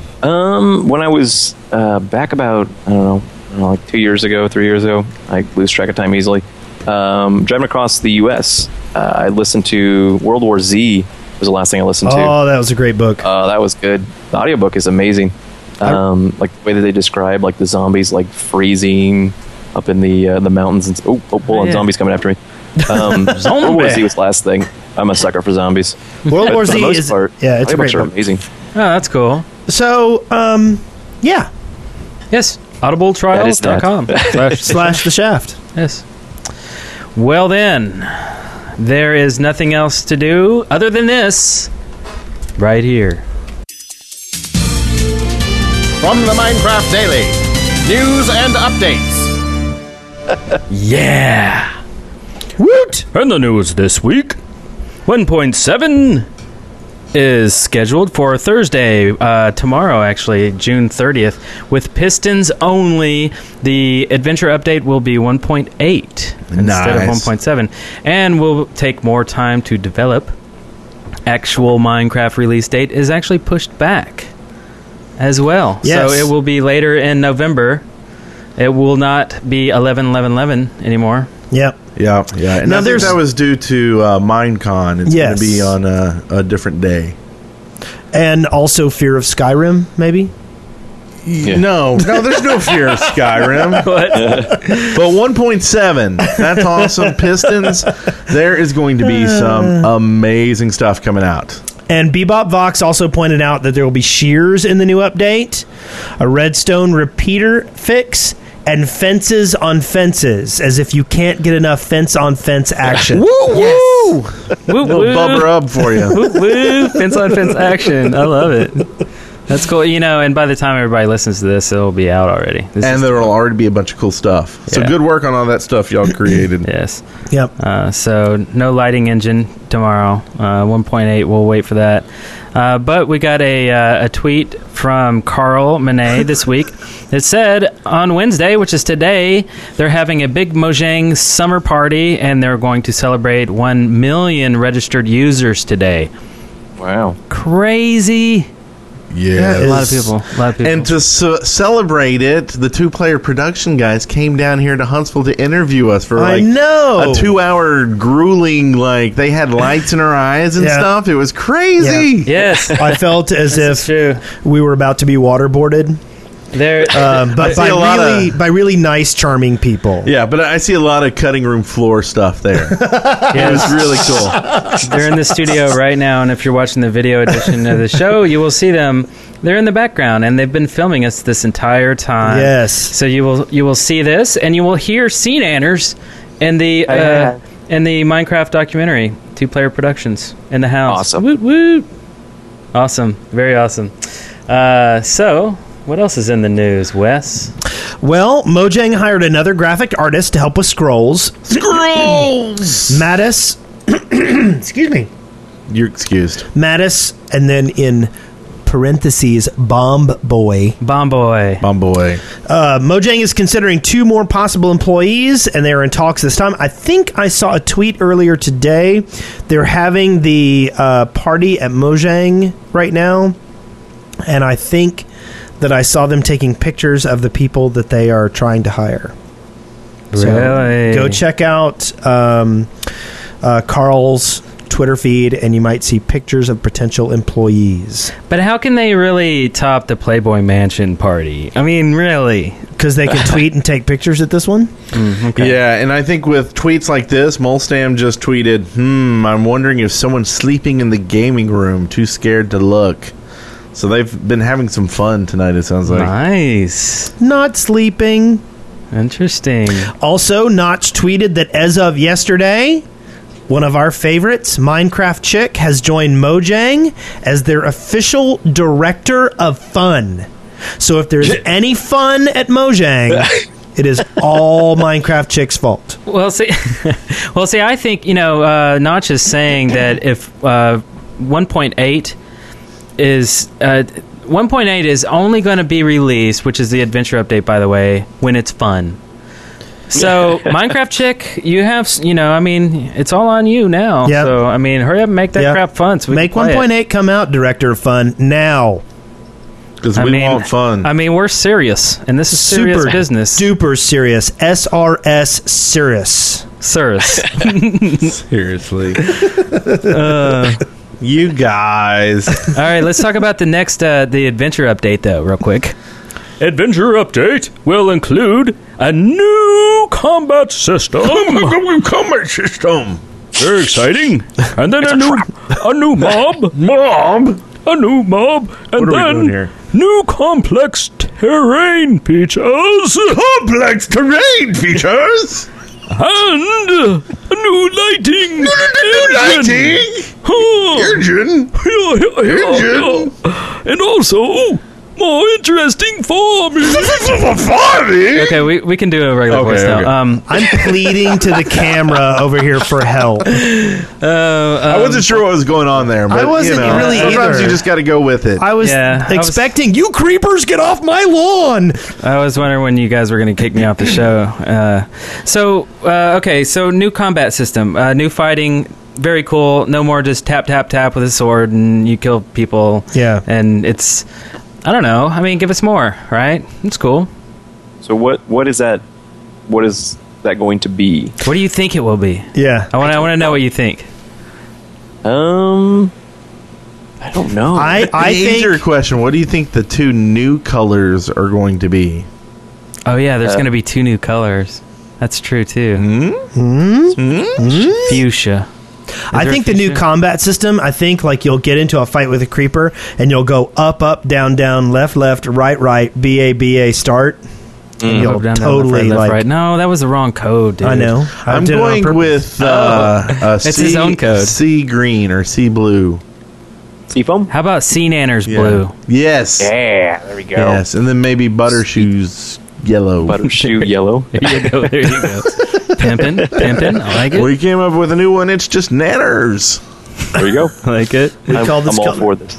When I was back about, I don't know, 2 years ago, 3 years ago, I lose track of time easily, driving across the U.S., I listened to World War Z was the last thing I listened to. Oh, that was a great book. That was good. The audiobook is amazing. The way that they describe the zombies freezing up in the mountains. And, hold on, zombies coming after me. World War Z was the last thing. I'm a sucker for zombies. World War Z is... it's a great book. Amazing. Oh, that's cool. So, yeah. Yes, audibletrial.com /The Shaft. Yes. Well then, there is nothing else to do other than this right here. From the Minecraft Daily, news and updates. Yeah. Woot! And the news this week. 1.7 is scheduled for Thursday, tomorrow actually, June 30th, with Pistons only. The adventure update will be 1.8 instead of 1.7, and will take more time to develop. Actual Minecraft release date is actually pushed back as well. Yes. So it will be later in November. It will not be 11/11/11 anymore. Yep. Yeah. And Now I think that was due to Minecon. It's going to be on a different day. And also Fear of Skyrim, maybe? Yeah. No, there's no Fear of Skyrim. What? But 1.7, that's awesome. Pistons, there is going to be some amazing stuff coming out. And Bebop Vox also pointed out that there will be shears in the new update, a redstone repeater fix, and fences on fences, as if you can't get enough fence-on-fence action. Woo! Woo, Little woo. bub rub for you. Woo, woo. Fence on fence action. I love it. That's cool. And by the time everybody listens to this, it'll be out already. And there will already be a bunch of cool stuff. So Yeah. good work on all that stuff y'all created. Yes. Yep. So no lighting engine tomorrow. 1.8. We'll wait for that. But we got a tweet from Carl Monet this week. It said on Wednesday, which is today, they're having a big Mojang summer party, and they're going to celebrate 1 million registered users today. Wow. Crazy. Yeah. A lot of people. And to celebrate it, the two-player production guys came down here to Huntsville to interview us for I know. a 2-hour grueling, they had lights in our eyes and Yeah. stuff. It was crazy. Yes. I felt as This is if true. we were about to be waterboarded, There. but see a lot by really nice, charming people. Yeah, but I see a lot of cutting room floor stuff there. It was really cool. They're in the studio right now, and if you're watching the video edition of the show, you will see them. They're in the background, and they've been filming us this entire time. Yes. So you will see this, and you will hear scene anners in the Minecraft documentary, 2-player productions in the house. Awesome. Woot woot. Awesome. Very awesome. So. What else is in the news, Wes? Well, Mojang hired another graphic artist to help with scrolls. Mattis. Excuse me. You're excused. Mattis, and then in parentheses, Bomb Boy. Bomb Boy. Mojang is considering 2 more possible employees, and they're in talks this time. I think I saw a tweet earlier today. They're having the party at Mojang right now, and I think that I saw them taking pictures of the people that they are trying to hire. So Really? go check out Carl's Twitter feed, and you might see pictures of potential employees. But how can they really top the Playboy Mansion party? I mean, really? Because they can tweet and take pictures at this one? Okay. Yeah, and I think with tweets like this, Molstam just tweeted, I'm wondering if someone's sleeping in the gaming room, too scared to look. So they've been having some fun tonight, it sounds like. Nice. Not sleeping. Interesting. Also, Notch tweeted that as of yesterday, one of our favorites, Minecraft Chick, has joined Mojang as their official director of fun. So if there's any fun at Mojang, it is all Minecraft Chick's fault. Well, see, I think, Notch is saying that if 1.8 is 1.8 is only going to be released, which is the adventure update, by the way, when it's fun. So Minecraft Chick, you have, it's all on you now. Yep. So hurry up and make that crap fun. So we Make can play 1.8 come out, director of fun, now. Because we want fun. We're serious, and this is serious Super business. Duper serious. SRS serious. Serious. Seriously. You guys. All right, let's talk about the next, the adventure update, though, real quick. Adventure update will include a new combat system. Combat system. Very exciting. And then a new mob. A new mob. And What are we then doing here? new complex terrain features. Complex terrain features. And a new lighting. New lighting. Huh. Engine. And also More interesting farming. Okay, we can do a regular voice now. okay. I'm pleading to the camera over here for help. I wasn't sure what was going on there. But, I wasn't really sometimes either. you just got to go with it. I was expecting you creepers get off my lawn. I was wondering when you guys were going to kick me off the show. Okay, so new combat system, new fighting, very cool. No more just tap, tap, tap with a sword and you kill people. Yeah. And it's, I don't know. I mean, give us more, right? It's cool. So what is that? What is that going to be? What do you think it will be? Yeah. I want to know what you think. I don't know. I think Easier question. What do you think the two new colors are going to be? Oh, yeah, there's going to be 2 new colors. That's true, too. Fuchsia. I think the new combat system, I think like you'll get into a fight with a creeper and you'll go up, up, down, down, left, left, right, right, BA, BA, start. And you'll Down, totally left, like. right. No, that was the wrong code, dude. I know. I'm did it on going purpose. with It's his own code. sea green or sea blue. Seafoam? How about Sea Nanners Blue? Yes. Yeah, there we go. Yes, and then maybe Buttershoes yellow. Buttershoe yellow. There you go. There you go. Pimpin'. I like it. We came up with a new one. It's just Nanners. There you go. I like it. I'm call this all color. for this.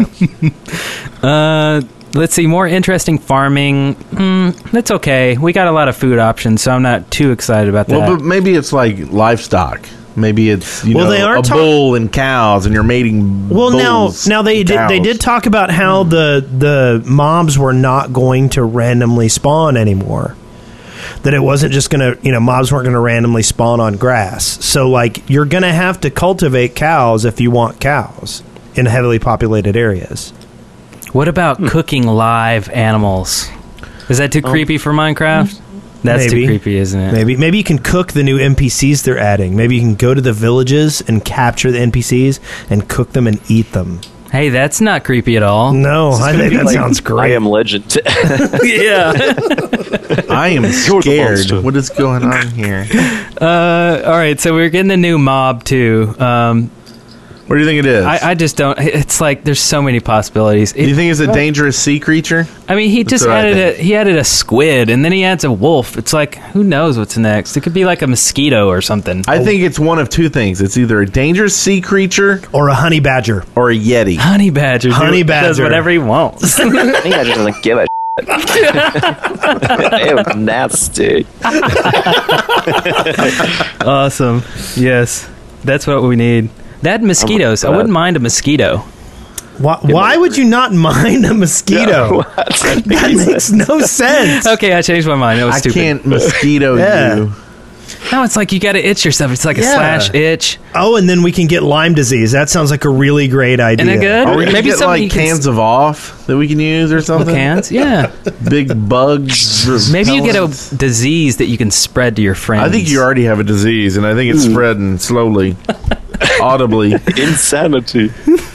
Let's see. More interesting farming. That's okay. We got a lot of food options, so I'm not too excited about that. Well, but maybe it's like livestock. Maybe it's they are a bull and cows, and you're mating. Well, bulls now they and did cows. talk about how the mobs were not going to randomly spawn anymore. That it wasn't just going to, mobs weren't going to randomly spawn on grass. So, like, you're going to have to cultivate cows if you want cows in heavily populated areas. What about cooking live animals? Is that too creepy for Minecraft? That's Maybe. too creepy, isn't it? Maybe you can cook the new NPCs they're adding. Maybe you can go to the villages and capture the NPCs and cook them and eat them. Hey, that's not creepy at all. No, I think that sounds I great. Am Legend. Yeah. I am scared. What is going on here? All right, so we're getting the new mob too. What do you think it is? I just don't. It's like there's so many possibilities. do you think it's a dangerous sea creature? I mean, he just what I added a squid, and then he adds a wolf. It's like, who knows what's next? It could be like a mosquito or something. I think it's one of two things. It's either a dangerous sea creature Or a honey badger. or a yeti. Honey badger. Honey badger. does whatever he wants. I think I just doesn't give a shit. Ew, nasty. Awesome. Yes, that's what we need. That mosquitoes. I wouldn't mind a mosquito. Why would you not mind a mosquito? That makes no sense. Okay, I changed my mind. That was I stupid. can't mosquito Yeah. you. No, it's like you got to itch yourself. It's like a Yeah. slash itch. Oh, and then we can get Lyme disease. That sounds like a really great idea. Isn't it good? Are we gonna Maybe get something you like can cans of off that we can use or something? cans. Yeah. Big bugs. Maybe you get repellents? a disease that you can spread to your friends. I think you already have a disease, and I think it's spreading slowly, audibly. Insanity.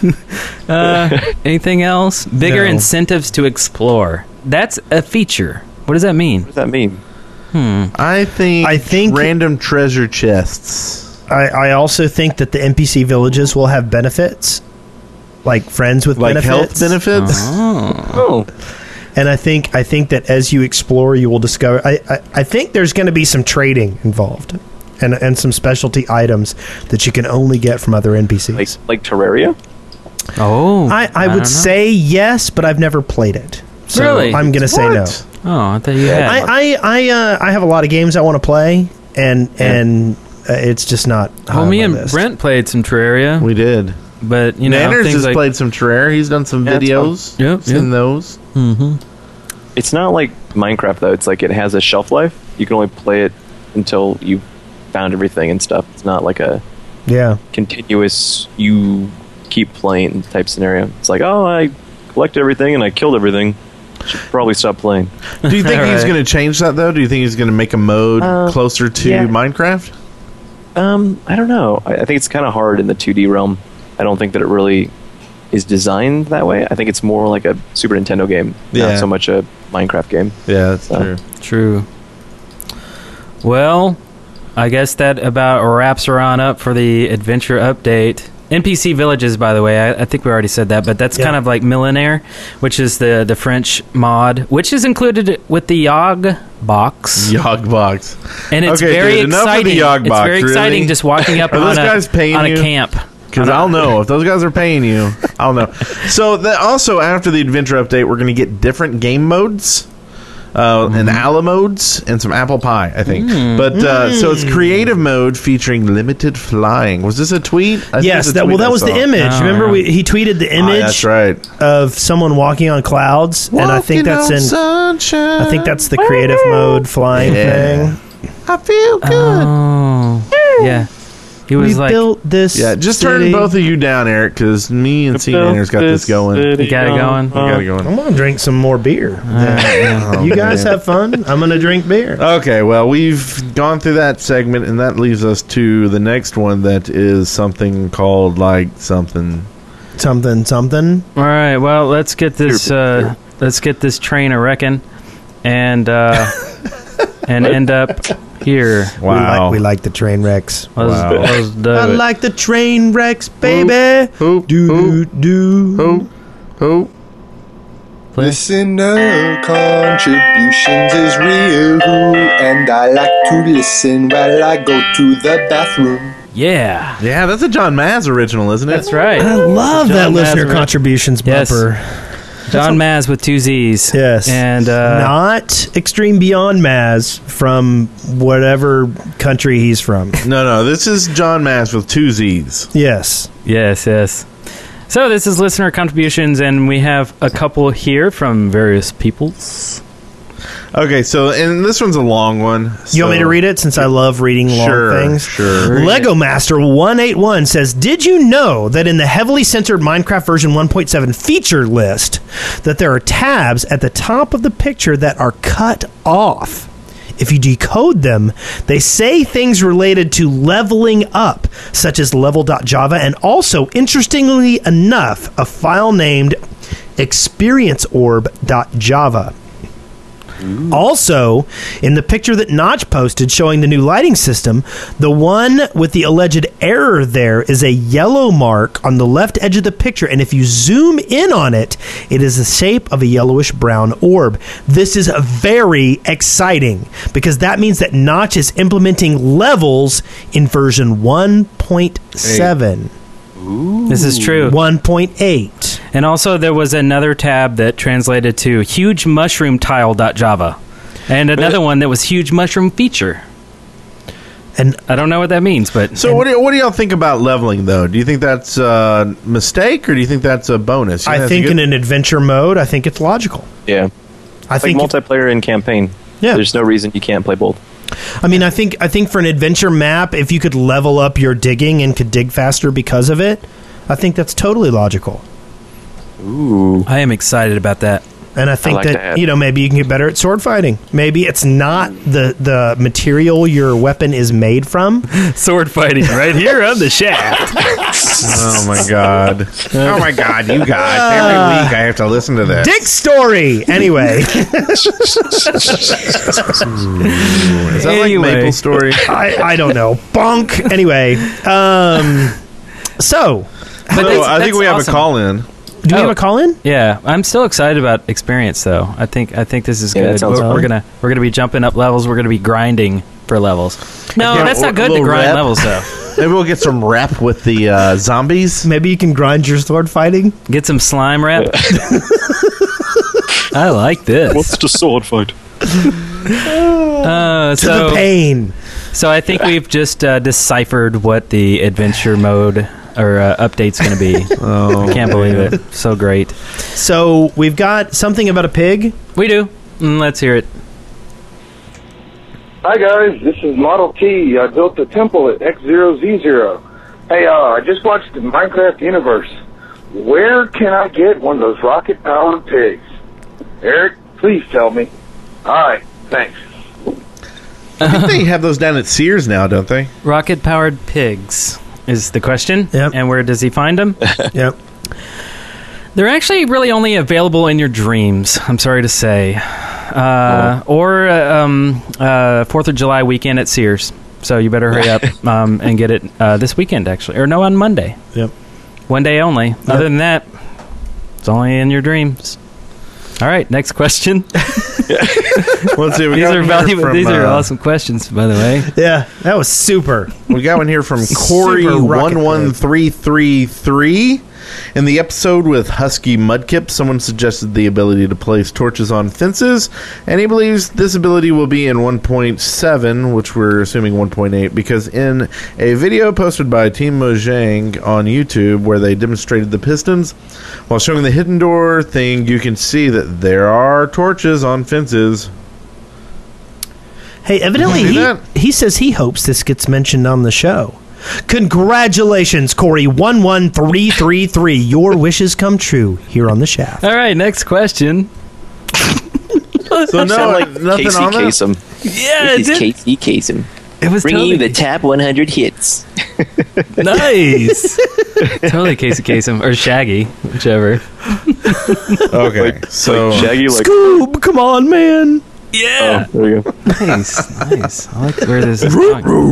Anything else? Bigger No. incentives to explore. That's a feature. What does that mean? What does that mean? I think random treasure chests. I also think that the NPC villages will have benefits, like friends with Like benefits. health benefits? Oh. And I think that as you explore, you will discover. I think there's going to be some trading involved, and some specialty items that you can only get from other NPCs. Like Terraria? Oh. I don't would know. say yes, but I've never played it. So Really? I'm going to say no. Oh, I thought you had. I have a lot of games I want to play, and it's just not. high Well, on me my and list. Brent played some Terraria, We did. but Nanners things has like played some Terraria. He's done some Yeah, it's videos. fun. Yep, Seen those. It's not like Minecraft, though. It's like it has a shelf life. You can only play it until you've found everything and stuff. It's not like a Yeah. continuous, you keep playing type scenario. It's like, oh, I collected everything and I killed everything. Should probably stop playing. Do you think he's Right. going to change that, though? Do you think he's going to make a mode closer to yeah. Minecraft? I don't know. I think it's kind of hard in the 2D realm. I don't think that it really is designed that way. I think it's more like a Super Nintendo game, Yeah. not so much a Minecraft game. Yeah, that's true. True. Well, I guess that about wraps her on up for the adventure update. NPC Villages, by the way, I think we already said that, but that's kind of like Millénaire, which is the French mod, which is included with the Yogg box. Yogg box. And it's Okay, very dude, enough with the exciting. Yogg It's box, very really? exciting just walking up Are those guys paying on a you? camp. Because I'll know. If those guys are paying you, I'll know. So also, after the adventure update, we're going to get different game modes. And Ala modes and some apple pie, I think. But so it's creative mode featuring limited flying. Was this a tweet? Yes, that was the image. Remember, he tweeted the image. That's right. Of someone walking on clouds, and I think that's in sunshine. I think that's the creative mode flying thing. I feel good. Oh, yeah. He was We built this. Yeah, just city. turn both of you down, Eric, because me and C-Nanner's got this going. You got it going? We got it going. I'm gonna drink some more beer. You guys have fun. I'm gonna drink beer. Okay, well, we've gone through that segment, and that leaves us to the next one that is something called, like, something. Something. All right, well, let's get this train a-wrecking and end up here. Wow. We like the train wrecks. Let's do I it. like the train wrecks, baby. Hoop, Do do. hoop, hoop. Listener contributions is real, and I like to listen while I go to the bathroom. Yeah, Yeah, that's a John Maz original, isn't it? that's right. I love John that listener Mazurek. contributions Yes. bumper. John Maz with 2 Z's. Yes. And Not Extreme Beyond Maz from whatever country he's from. No, this is John Maz with 2 Z's. Yes. yes. So this is listener contributions, and we have a couple here from various peoples. Okay, and this one's a long one. You want me to read it since I love reading long things? Sure. Lego Master 181 says, "Did you know that in the heavily censored Minecraft version 1.7 feature list that there are tabs at the top of the picture that are cut off? If you decode them, they say things related to leveling up, such as level.java, and also, interestingly enough, a file named experienceorb.java. Also, in the picture that Notch posted showing the new lighting system, the one with the alleged error there is a yellow mark on the left edge of the picture, and if you zoom in on it, it is the shape of a yellowish brown orb. This is very exciting because that means that Notch is implementing levels in version 1.7. This is true. 1.8. And also there was another tab that translated to huge mushroom tile.java. And another one that was huge mushroom feature. And I don't know what that means, but So what do y'all think about leveling, though? Do you think that's a mistake, or do you think that's a bonus? You I think in an adventure mode, I think it's logical. Yeah. I Like think multiplayer and campaign. Yeah. There's no reason you can't play both. I mean, I think for an adventure map, if you could level up your digging and could dig faster because of it, I think that's totally logical. Ooh. I am excited about that. And I think like that. maybe you can get better at sword fighting. Maybe it's not the material your weapon is made from. Sword fighting right here on the shaft. Oh my god! Oh my god! You guys! Every week I have to listen to this. Dick story. Anyway, Is that like Maple Story? I don't know. Bonk. Anyway, so I think we have awesome. a call in. do we have a call in? Yeah, I'm still excited about experience though. I think this is Yeah, good. that sounds We're fun. gonna be jumping up levels. We're gonna be grinding for levels. No, Yeah, that's or not good a to little grind rep. levels though. Maybe we'll get some rep with the zombies. Maybe you can grind your sword fighting. Get some slime rep. I like this. What's the sword fight? To the pain. So I think we've just deciphered what the adventure mode or update's going to be. I can't believe it. So great. So we've got something about a pig. We do. Let's hear it. Hi guys, this is Model T. I built a temple at X0Z0. Hey, I just watched the Minecraft universe. Where can I get one of those rocket-powered pigs? Eric, please tell me. Alright, thanks. I think they have those down at Sears now, don't they? Rocket powered pigs is the question. Yep. And where does he find them? Yep. They're actually really only available in your dreams, I'm sorry to say. Or 4th of July weekend at Sears. So you better hurry up and get it this weekend, actually. Or no, on Monday. Yep. One day only. Other than that, it's only in your dreams. All right, next question. Let's see. These are awesome questions, by the way. Yeah, that was super. We got one here from Corey11333. In the episode with Husky Mudkip, someone suggested the ability to place torches on fences, and he believes this ability will be in 1.7, which we're assuming 1.8, because in a video posted by Team Mojang on YouTube where they demonstrated the pistons, while showing the hidden door thing, you can see that there are torches on fences. Hey, evidently he says he hopes this gets mentioned on the show. Congratulations, Corey11333. Your wishes come true here on the Shaft. All right, next question. So nothing Casey on that? Kasem. Yeah, This is Casey Kasem. It was bringing totally you the top 100 hits. nice. Totally Casey Kasem or Shaggy, whichever. Okay, so Shaggy, like Scoob, come on, man. Yeah. Oh, there you go. Nice. I like where this is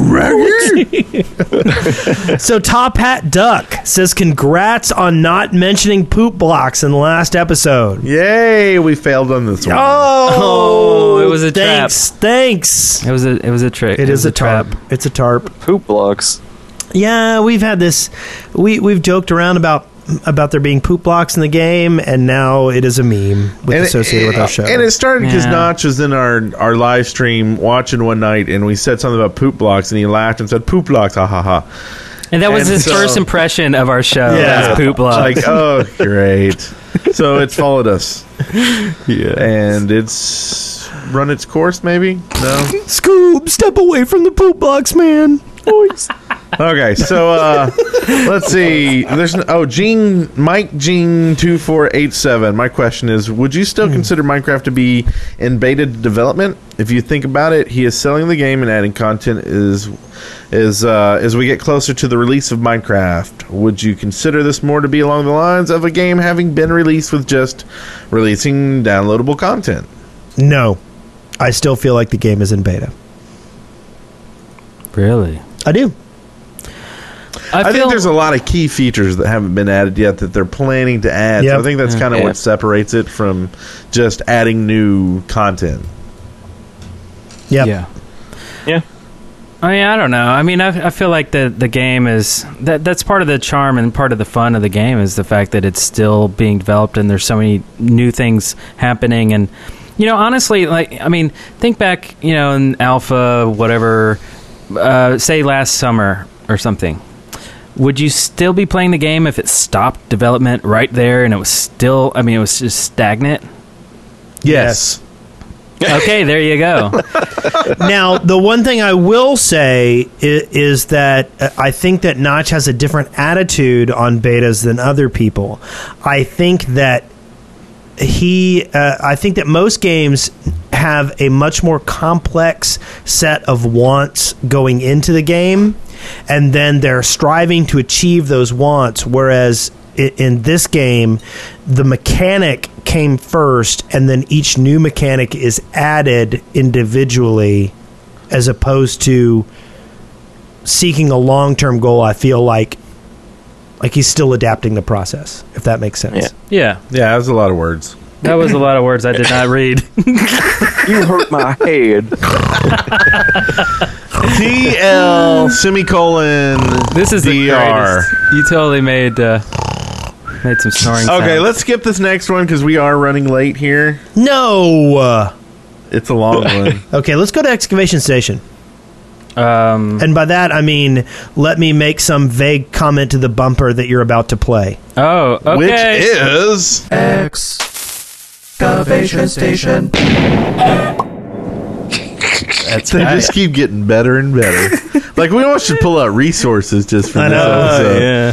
going. So Top Hat Duck says congrats on not mentioning poop blocks in the last episode. Yay, we failed on this one. Oh, it was a trap. Thanks. It was a trick. It is a tarp. It's a tarp. Poop blocks. Yeah, we've had this. We've joked around about there being poop blocks in the game, and now it is a meme associated with our show. And it started because Notch was in our live stream watching one night, and we said something about poop blocks, and he laughed and said, "Poop blocks, ha ha ha." And that was his first impression of our show. Yeah, was poop blocks. Like, oh, great. So it's followed us. Yeah, and it's run its course. Maybe no. Scoob, step away from the poop blocks, man. Okay, so let's see. There's Mike Gene 2487. My question is: would you still consider Minecraft to be in beta development? If you think about it, he is selling the game and adding content as we get closer to the release of Minecraft. Would you consider this more to be along the lines of a game having been released with just releasing downloadable content? No, I still feel like the game is in beta. Really? I do. I think there's a lot of key features that haven't been added yet that they're planning to add. Yep. So I think that's kind of what separates it from just adding new content. Yep. Yeah. I mean, I don't know. I mean, I feel like the game is that's part of the charm and part of the fun of the game is the fact that it's still being developed and there's so many new things happening. And honestly, think back, in alpha, whatever, say last summer or something. Would you still be playing the game if it stopped development right there and it was still, it was just stagnant? Yes. Okay, there you go. Now, the one thing I will say is that I think that Notch has a different attitude on betas than other people. I think that I think that most games have a much more complex set of wants going into the game, and then they're striving to achieve those wants, whereas in this game, the mechanic came first, and then each new mechanic is added individually, as opposed to seeking a long-term goal. I feel like he's still adapting the process, if that makes sense. Yeah. Yeah, that was a lot of words. That was a lot of words I did not read. You hurt my head. TL semicolon This is the DR. greatest. You totally made some snoring sounds. Okay, let's skip this next one because we are running late here. No! It's a long one. Okay, let's go to Excavation Station. And by that, I mean, let me make some vague comment to the bumper that you're about to play. Oh, okay. Which is... Excavation Station. They just keep getting better and better. Like, we almost should pull out resources just for this episode. Yeah.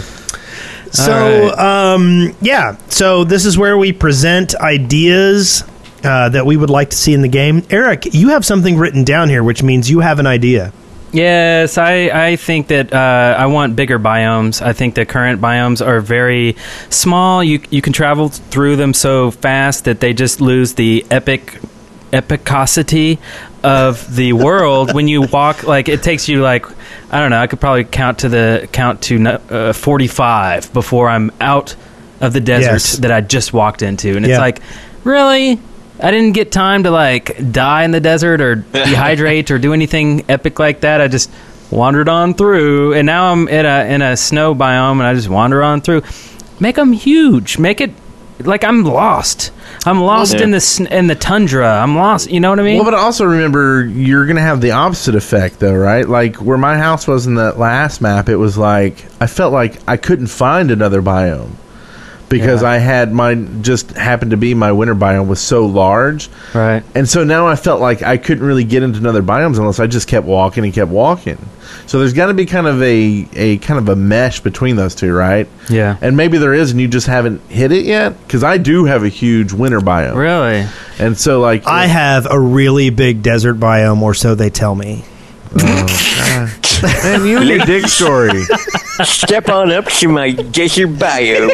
So, so this is where we present ideas that we would like to see in the game. Eric, you have something written down here, which means you have an idea. Yes, I think that I want bigger biomes. I think the current biomes are very small. You can travel through them so fast that they just lose the epic epicosity of the world when you walk. Like it takes you like, I don't know, I could probably count to 45 before I'm out of the desert that I just walked into, and it's like, really, I didn't get time to like die in the desert or dehydrate or do anything epic like that. I just wandered on through, and now I'm in a snow biome, and I just wander on through. Make them huge. Make it like I'm lost. I'm lost in the tundra. I'm lost. You know what I mean? Well, but also remember, you're going to have the opposite effect, though, right? Like, where my house was in that last map, it was like, I felt like I couldn't find another biome. Because I had just happened to be my winter biome was so large. Right. And so now I felt like I couldn't really get into another biomes unless I just kept walking and kept walking. So there's got to be kind of a mesh between those two, right? Yeah. And maybe there is, and you just haven't hit it yet. Because I do have a huge winter biome. Really? And so, like, I have a really big desert biome, or so they tell me. Oh, man, you and your dick story. Step on up to my desert biome.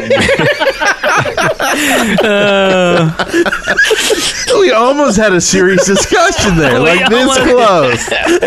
We almost had a serious discussion there, like this close.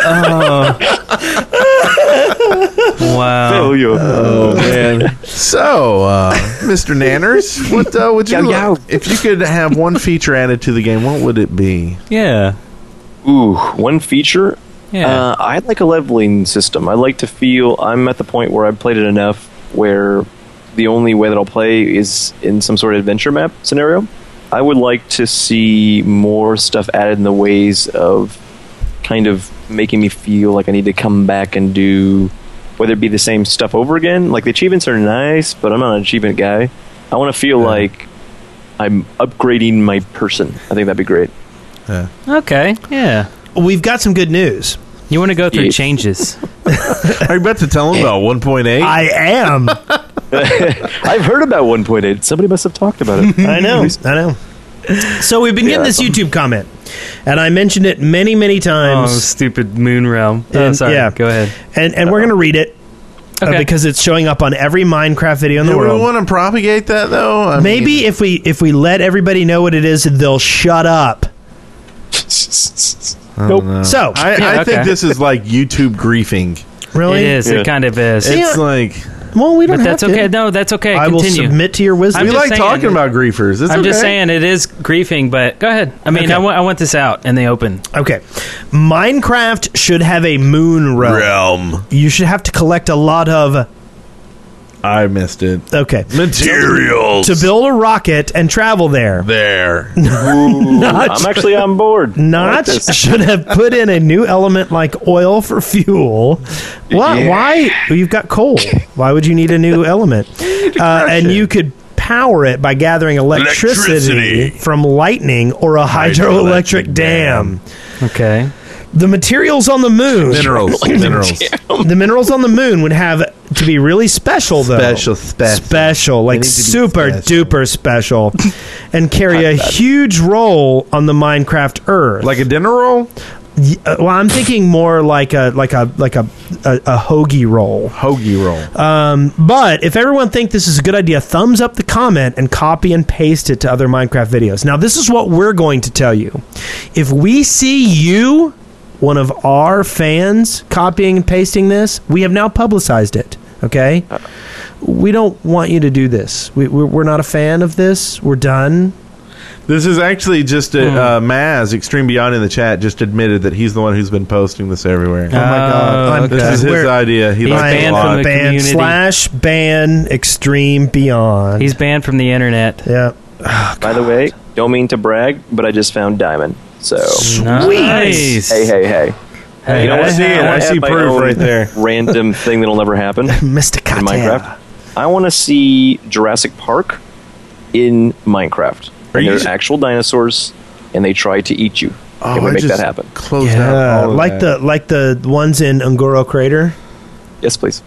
Wow. Oh man. So, Mr. Nanners, what would you if you could have one feature added to the game? What would it be? Yeah. Ooh, one feature. Yeah. I'd like a leveling system. I like to feel I'm at the point where I've played it enough where the only way that I'll play is in some sort of adventure map scenario. I would like to see more stuff added in the ways of kind of making me feel like I need to come back and do, whether it be the same stuff over again. Like, the achievements are nice, but I'm not an achievement guy. I want to feel like I'm upgrading my person. I think that'd be great. Okay. Yeah. We've got some good news. You want to go through changes? Are you about to tell them about 1.8? I am. I've heard about 1.8. Somebody must have talked about it. I know. So we've been getting this YouTube comment, and I mentioned it many, many times. Oh, stupid Moon Realm. Sorry. Yeah, go ahead. And we're going to read it because it's showing up on every Minecraft video in the world. Do we want to propagate that, though? Maybe if we let everybody know what it is, they'll shut up. Nope. So I think this is like YouTube griefing. Really? It is. It kind of is. It's like... Well, we don't but have that's to. okay. No, that's okay. I will submit to your wisdom. We like talking about griefers. It's I'm just saying it is griefing, but go ahead. I mean, I want this out in the open. Okay. Minecraft should have a moon realm. You should have to collect a lot of... I missed it. Okay. Materials. To build a rocket and travel there. I'm actually on board. Notch should have put in a new element like oil for fuel. What? Yeah. Why? You've got coal. Why would you need a new element? And you could power it by gathering electricity from lightning or a hydroelectric dam. Okay. The materials on the moon. Minerals. The minerals on the moon would have to be really special, though. Special. Like super duper special. And carry a huge role on the Minecraft Earth. Like a dinner roll? Well, I'm thinking more like a hoagie roll. But if everyone thinks this is a good idea, thumbs up the comment and copy and paste it to other Minecraft videos. Now, this is what we're going to tell you. If we see you, one of our fans, copying and pasting this, we have now publicized it. Okay? We don't want you to do this. We're not a fan of this. We're done. This is actually just Maz, Extreme Beyond in the chat, just admitted that he's the one who's been posting this everywhere. Oh my God. This is his idea. He's banned from the community. /ban Extreme Beyond. He's banned from the internet. Yeah. By the way, don't mean to brag, but I just found diamond. So nice. Hey. You know what? I see proof right there. Random thing that'll never happen in Minecraft. I want to see Jurassic Park in Minecraft. And there's actual dinosaurs, and they try to eat you. Can we make that happen? Like the ones in Ngoro Crater. Yes, please.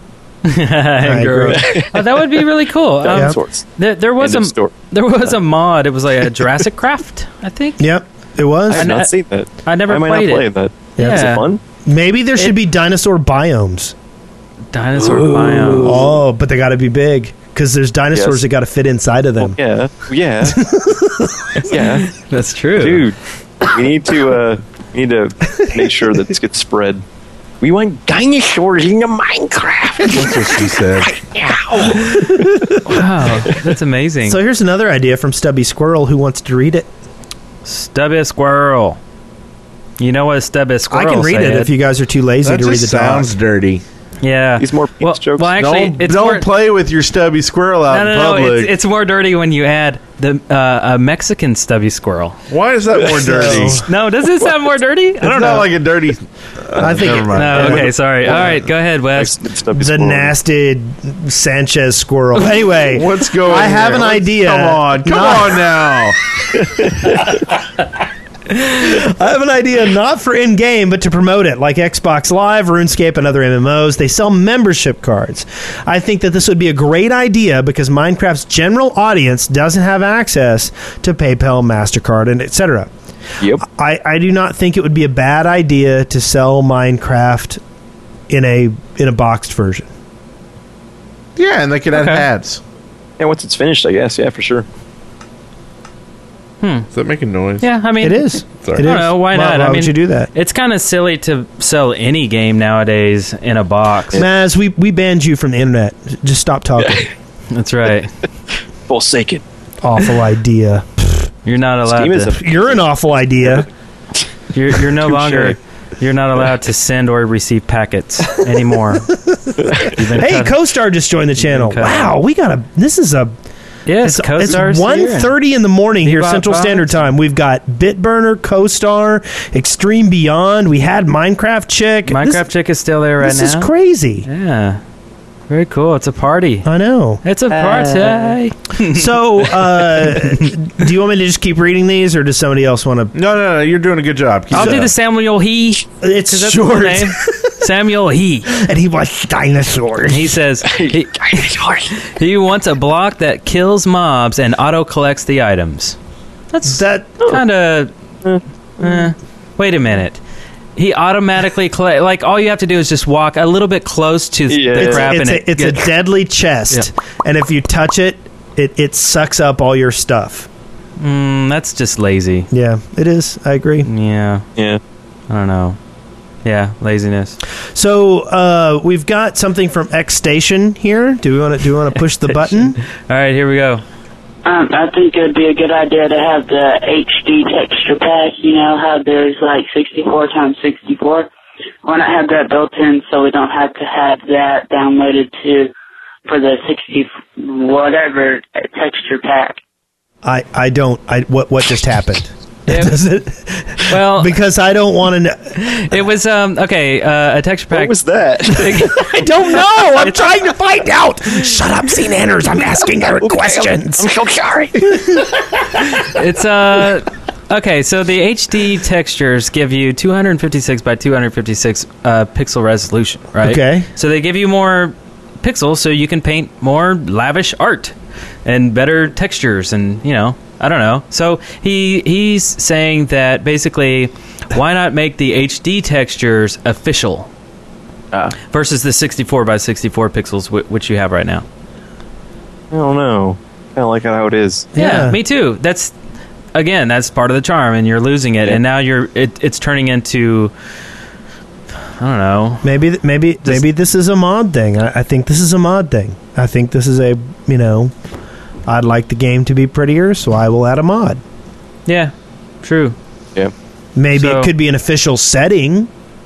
That would be really cool. Dinosaurs. There was a mod. It was like a Jurassic Craft, I think. Yep, it was. I have not seen that. I never played that. Yeah. Is it fun? Maybe there should be dinosaur biomes. Dinosaur biomes. Oh, but they got to be big because there's dinosaurs that got to fit inside of them. Yeah. Yeah. That's true, dude. We need to make sure that this gets spread. We want dinosaurs in the Minecraft. That's what she said. Wow, that's amazing. So here's another idea from Stubby Squirrel who wants to read it. Stubby Squirrel. You know what a Stubby Squirrel I can read it if you guys are too lazy That to read the just sounds doc. dirty. Yeah. These more penis jokes. Well, actually, Don't play with your Stubby Squirrel out in public. It's more dirty when you add the a Mexican Stubby Squirrel. Why is that more dirty? No, does it sound more dirty? I don't It's know. not like a dirty... I think never mind. No, okay, sorry. All right, go ahead, Wes. the nasty Sanchez Squirrel. Anyway, What's going on? I have an idea. Come on now. I have an idea not for in-game, but to promote it, like Xbox Live, RuneScape, and other MMOs. They sell membership cards. I think that this would be a great idea because Minecraft's general audience doesn't have access to PayPal, MasterCard, and etc. Yep. I do not think it would be a bad idea to sell Minecraft in a boxed version. Yeah, and they could add hats. Yeah, once it's finished, I guess. Yeah, for sure. Is that making noise? Yeah, I mean... It is. Sorry. It I is. don't know, why not? Why I mean, would you do that? It's kind of silly to sell any game nowadays in a box. Maz, we banned you from the internet. Just stop talking. That's right. Forsaken. Awful idea. You're not allowed Steam is to... a You're an awful idea. You're no longer... You're not allowed to send or receive packets anymore. Hey, CoStar just joined the channel. Okay. Wow, we got a... This is a... Yes, It's CoStar's here. 1:30 in the morning here, Bebop Central Box. Standard Time. We've got Bitburner, CoStar, Extreme Beyond. We had Minecraft Chick. Minecraft Chick is still there right now. This is crazy. Yeah. Very cool. It's a party. I know. It's a party. So, do you want me to just keep reading these, or does somebody else want to? No, you're doing a good job. Keep I'll it do up. the Samuel He. It's That's short. his name. Samuel He. And he wants dinosaurs. He says he wants a block that kills mobs and auto collects the items. That's that kind of. Wait a minute. He automatically collect. Like all you have to do is just walk a little bit close to the crap, and it's a deadly chest, and if you touch it, it sucks up all your stuff. That's just lazy. Yeah, it is. I agree. Yeah. Yeah. I don't know. Yeah, laziness. So we've got something from X Station here. Do we want to push the button? All right, here we go. I think it would be a good idea to have the HD texture pack, you know, how there's like 64x64. Why not have that built in so we don't have to have that downloaded for the 60 whatever texture pack? I don't. What just happened? Does it? Well, because I don't want to know. It was okay. A texture pack. What was that? I don't know. I'm trying to find out. Shut up, St. Anders. I'm asking her questions. I'm so sorry. It's okay. So the HD textures give you 256 by 256 pixel resolution, right? Okay. So they give you more pixels, so you can paint more lavish art and better textures, and I don't know. So he's saying that basically, why not make the HD textures official versus the 64 by 64 pixels which you have right now? I don't know. I don't like how it is. Yeah, me too. That's part of the charm, and you're losing it, and now it's turning into, I don't know. Maybe this is a mod thing. I think this is a mod thing. I think this is I'd like the game to be prettier, so I will add a mod. Yeah, true. Yeah. Maybe it could be an official setting,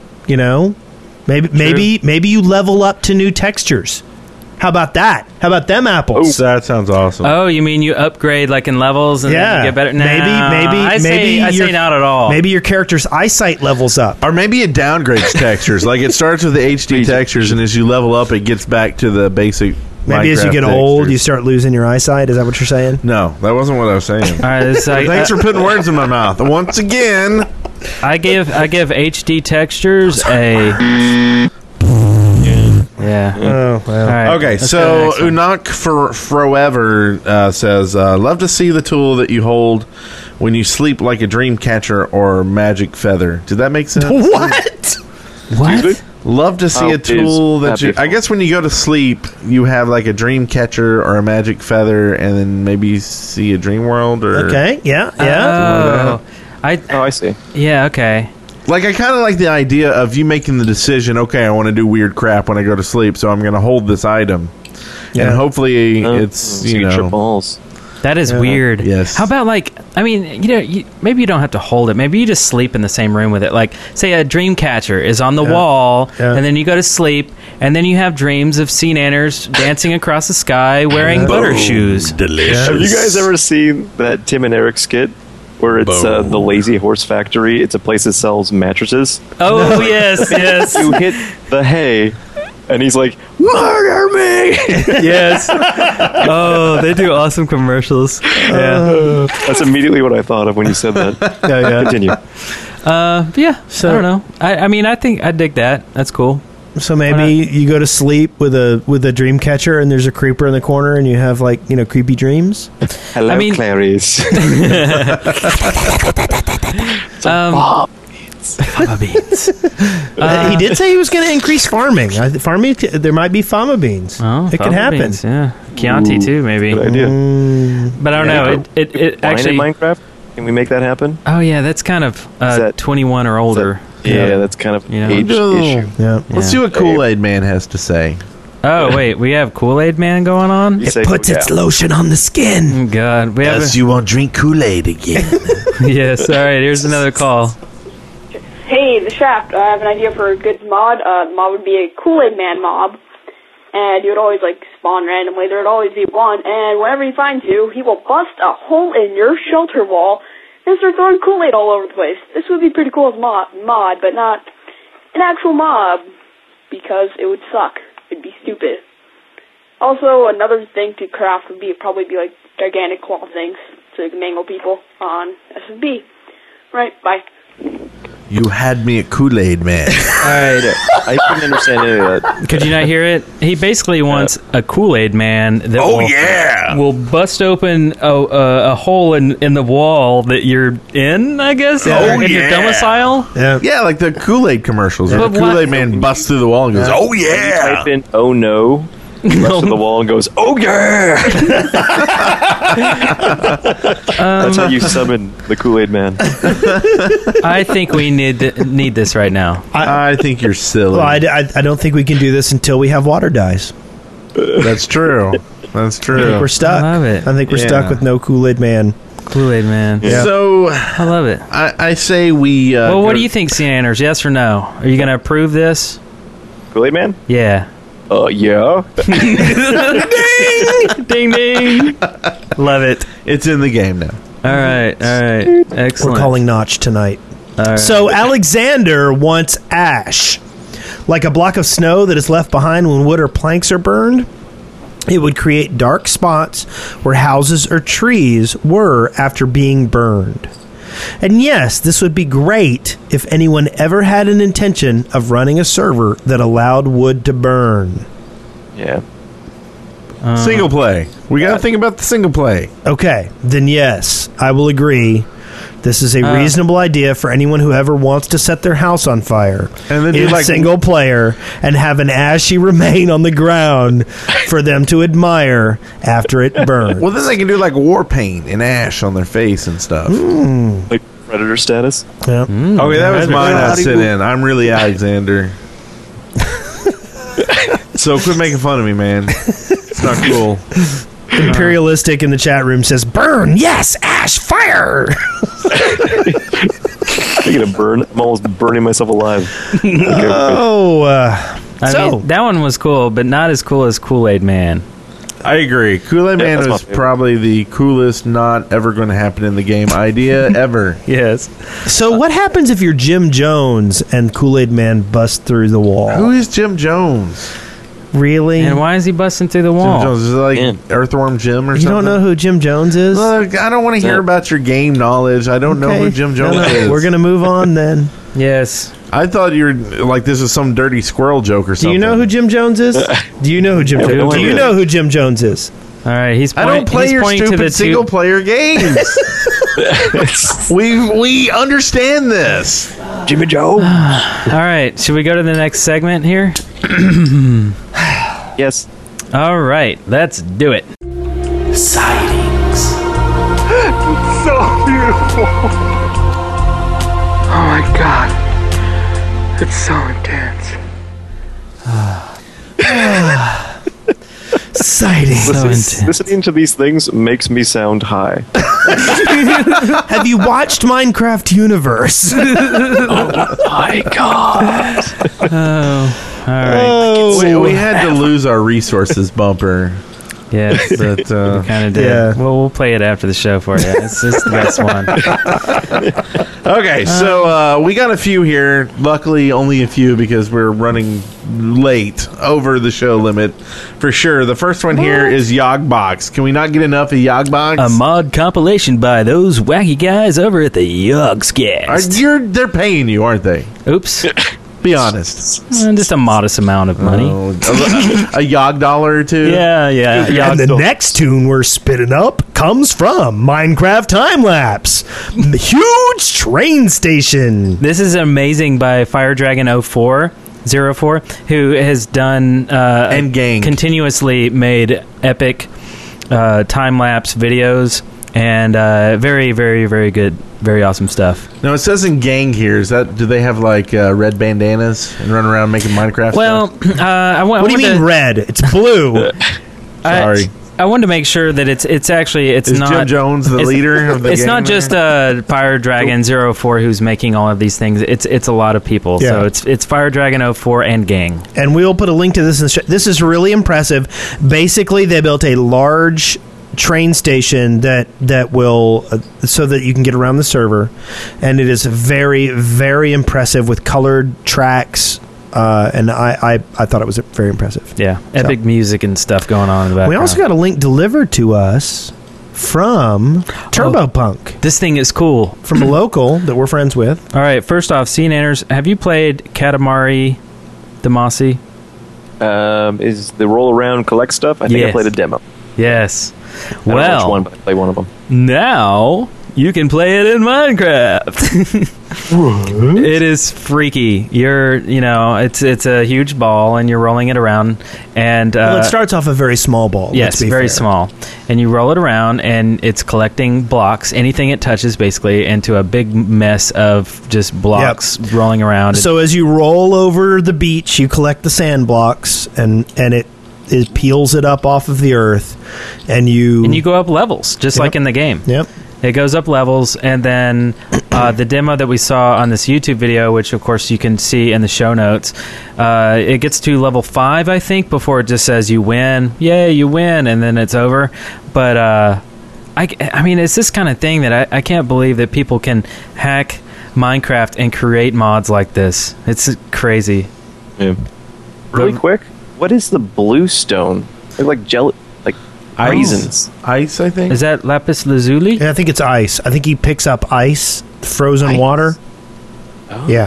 Maybe you level up to new textures. How about that? How about them apples? That sounds awesome. Oh, you mean you upgrade like in levels and then you get better? Nah, I say not at all. Maybe your character's eyesight levels up. Or maybe it downgrades textures. Like it starts with the HD textures, and as you level up, it gets back to the basic Maybe Minecraft as you get textures. old, you start losing your eyesight. Is that what you're saying? No, that wasn't what I was saying. All right, thanks for putting words in my mouth. Once again, I give HD textures a... Yeah. Oh, well. Right, okay, so Unak Forever says, love to see the tool that you hold when you sleep like a dream catcher or magic feather. Did that make sense? What? Love to see a tool that you... I guess when you go to sleep, you have like a dream catcher or a magic feather, and then maybe you see a dream world or... Okay, yeah. I see. Yeah, okay. Like, I kind of like the idea of you making the decision, okay, I want to do weird crap when I go to sleep, so I'm going to hold this item. Yeah. And hopefully it's, you know. Trip balls. That is weird. Yes. How about, like, I mean, maybe you don't have to hold it. Maybe you just sleep in the same room with it. Like, say a dream catcher is on the wall, and then you go to sleep, and then you have dreams of sea nanners dancing across the sky wearing butter shoes. Delicious. Have you guys ever seen that Tim and Eric skit where it's the Lazy Horse Factory? It's a place that sells mattresses. Oh, yes, yes. You hit the hay, and he's like, murder me! Yes. Oh, they do awesome commercials. Yeah. That's immediately what I thought of when you said that. Yeah. Continue. Yeah, so, I don't know. I mean, I think I dig that. That's cool. So maybe you go to sleep with a dream catcher, and there's a creeper in the corner, and you have, like, creepy dreams. Hello, Clarice. Fama beans. He did say he was going to increase farming. Farming, there might be fama beans. Oh, it could happen. Beans, yeah, Chianti too, maybe. Good idea. But I don't know. It actually Minecraft. Can we make that happen? Oh yeah, that's kind of 21 or older. That's kind of age issue. Yeah. Let's see what Kool-Aid Man has to say. Oh wait, we have Kool-Aid Man going on. It puts its lotion on the skin. Oh, God, we have. You won't drink Kool-Aid again. Yes. All right. Here's another call. Hey, the Shaft. I have an idea for a good mod. The mod would be a Kool-Aid Man mob, and you would always spawn randomly. There would always be one, and whenever he finds you, he will bust a hole in your shelter wall and start throwing Kool-Aid all over the place. This would be pretty cool as mod, but not an actual mob, because it would suck. It'd be stupid. Also, another thing to craft would probably be gigantic claw things to mangle people on SFB. Right, bye. You had me at Kool-Aid Man. All right. I couldn't understand any of that. Could you not hear it? He basically wants a Kool-Aid Man that will bust open a hole in the wall that you're in, I guess, in your domicile. Yeah, like the Kool-Aid commercials. The Kool-Aid Man busts through the wall and goes, oh yeah! You type in, oh no, runs to the wall and goes, oh yeah! That's how you summon the Kool-Aid Man. I think we need this right now. I think you're silly. Well, I don't think we can do this until we have water dyes. That's true. That's true. I think we're stuck. I love it. I think we're stuck with no Kool-Aid Man. Kool-Aid Man. Yeah. So I love it. I say we. Well, what do you think, Sianners? Yes or no? Are you going to approve this? Kool-Aid Man? Yeah. Yeah. Ding, ding. Love it. It's in the game now. All right. Excellent. We're calling Notch tonight. All right. So Alexander wants ash. Like a block of snow that is left behind when wood or planks are burned. It would create dark spots where houses or trees were after being burned. And yes, this would be great if anyone ever had an intention of running a server that allowed wood to burn. Yeah. Single play. We got to think about the single play. Okay, then yes, I will agree. This is a reasonable idea for anyone who ever wants to set their house on fire and then in single player and have an ashy remain on the ground for them to admire after it burns. Well, then they can do war paint and ash on their face and stuff. Like Predator status? Yeah. Okay, that was mine I sit in. I'm really Alexander. So quit making fun of me, man. It's not cool. Imperialistic in the chat room says, burn, yes, ash, fire. Speaking of burn, I'm almost burning myself alive. I mean, that one was cool, but not as cool as Kool-Aid Man. I agree. Kool-Aid Man was probably the coolest not ever going to happen in the game idea ever. Yes. So what happens if you're Jim Jones and Kool-Aid Man busts through the wall? Who is Jim Jones? Really? And why is he busting through the wall? Jim Jones, is it like Earthworm Jim or something? You don't know who Jim Jones is? Look, I don't want to hear about your game knowledge. I don't know who Jim Jones is. We're going to move on then. Yes. I thought you were like this is some dirty squirrel joke or something. Do you know who Jim Jones is? Do you know who Jim Jones is? Do you know who Jim Jones is? All right, I don't play your stupid single player games. we understand this. Jimmy Joe. All right, should we go to the next segment here? Yes. All right, let's do it. Sightings. So beautiful. God. It's so intense. Exciting. Listening to these things makes me sound high. Have you watched Minecraft Universe? Oh my God. Oh, all right. We had to lose our resources bumper. Yes, but we kind of did. Yeah. Well, we'll play it after the show for you. It's the best one. Okay, so we got a few here. Luckily, only a few because we're running late over the show limit for sure. The first one here is Yogbox. Can we not get enough of Yogbox? A mod compilation by those wacky guys over at the Yogscast. They're paying you, aren't they? Oops. Be honest. Just a modest amount of money. A Yog dollar or two? Yeah. And the next tune we're spitting up comes from Minecraft Time Lapse. Huge train station. This is amazing by Fire Dragon 04, who has done and gang continuously made epic time-lapse videos and very, very, very good, very awesome stuff. Now, it says in gang here, do they have like red bandanas and run around making Minecraft stuff? What do you mean red? It's blue. Sorry. I wanted to make sure that it's not Jim Jones the leader of the It's gang not just Fire Dragon 04 who's making all of these things. It's a lot of people. Yeah. So it's Fire Dragon 04 and gang. And we'll put a link to this in the show. This is really impressive. Basically, they built a large train station that will so that you can get around the server, and it is very, very impressive with colored tracks. And I thought it was very impressive. Yeah, epic music and stuff going on in the background. We also got a link delivered to us from Turbopunk. This thing is cool. From a local that we're friends with. All right, first off, Nanners, have you played Katamari Damacy? Is the roll around collect stuff? I think I played a demo. Yes. I don't know which one, but I played one of them. Now you can play it in Minecraft. It is freaky. It's a huge ball, and you're rolling it around. And it starts off a very small ball. Yes, very small. And you roll it around, and it's collecting blocks, anything it touches, basically, into a big mess of just blocks rolling around. So as you roll over the beach, you collect the sand blocks, and it peels it up off of the earth, and you go up levels, just like in the game. Yep. It goes up levels, and then the demo that we saw on this YouTube video, which of course you can see in the show notes, it gets to level 5, I think, before it just says you win. Yay, you win, and then it's over. But I mean, it's this kind of thing that I can't believe that people can hack Minecraft and create mods like this. It's crazy. Yeah. Really quick, what is the blue stone? They're like raisins. Ice, I think. Is that lapis lazuli? Yeah, I think it's ice. I think he picks up ice, frozen water. Oh. Yeah.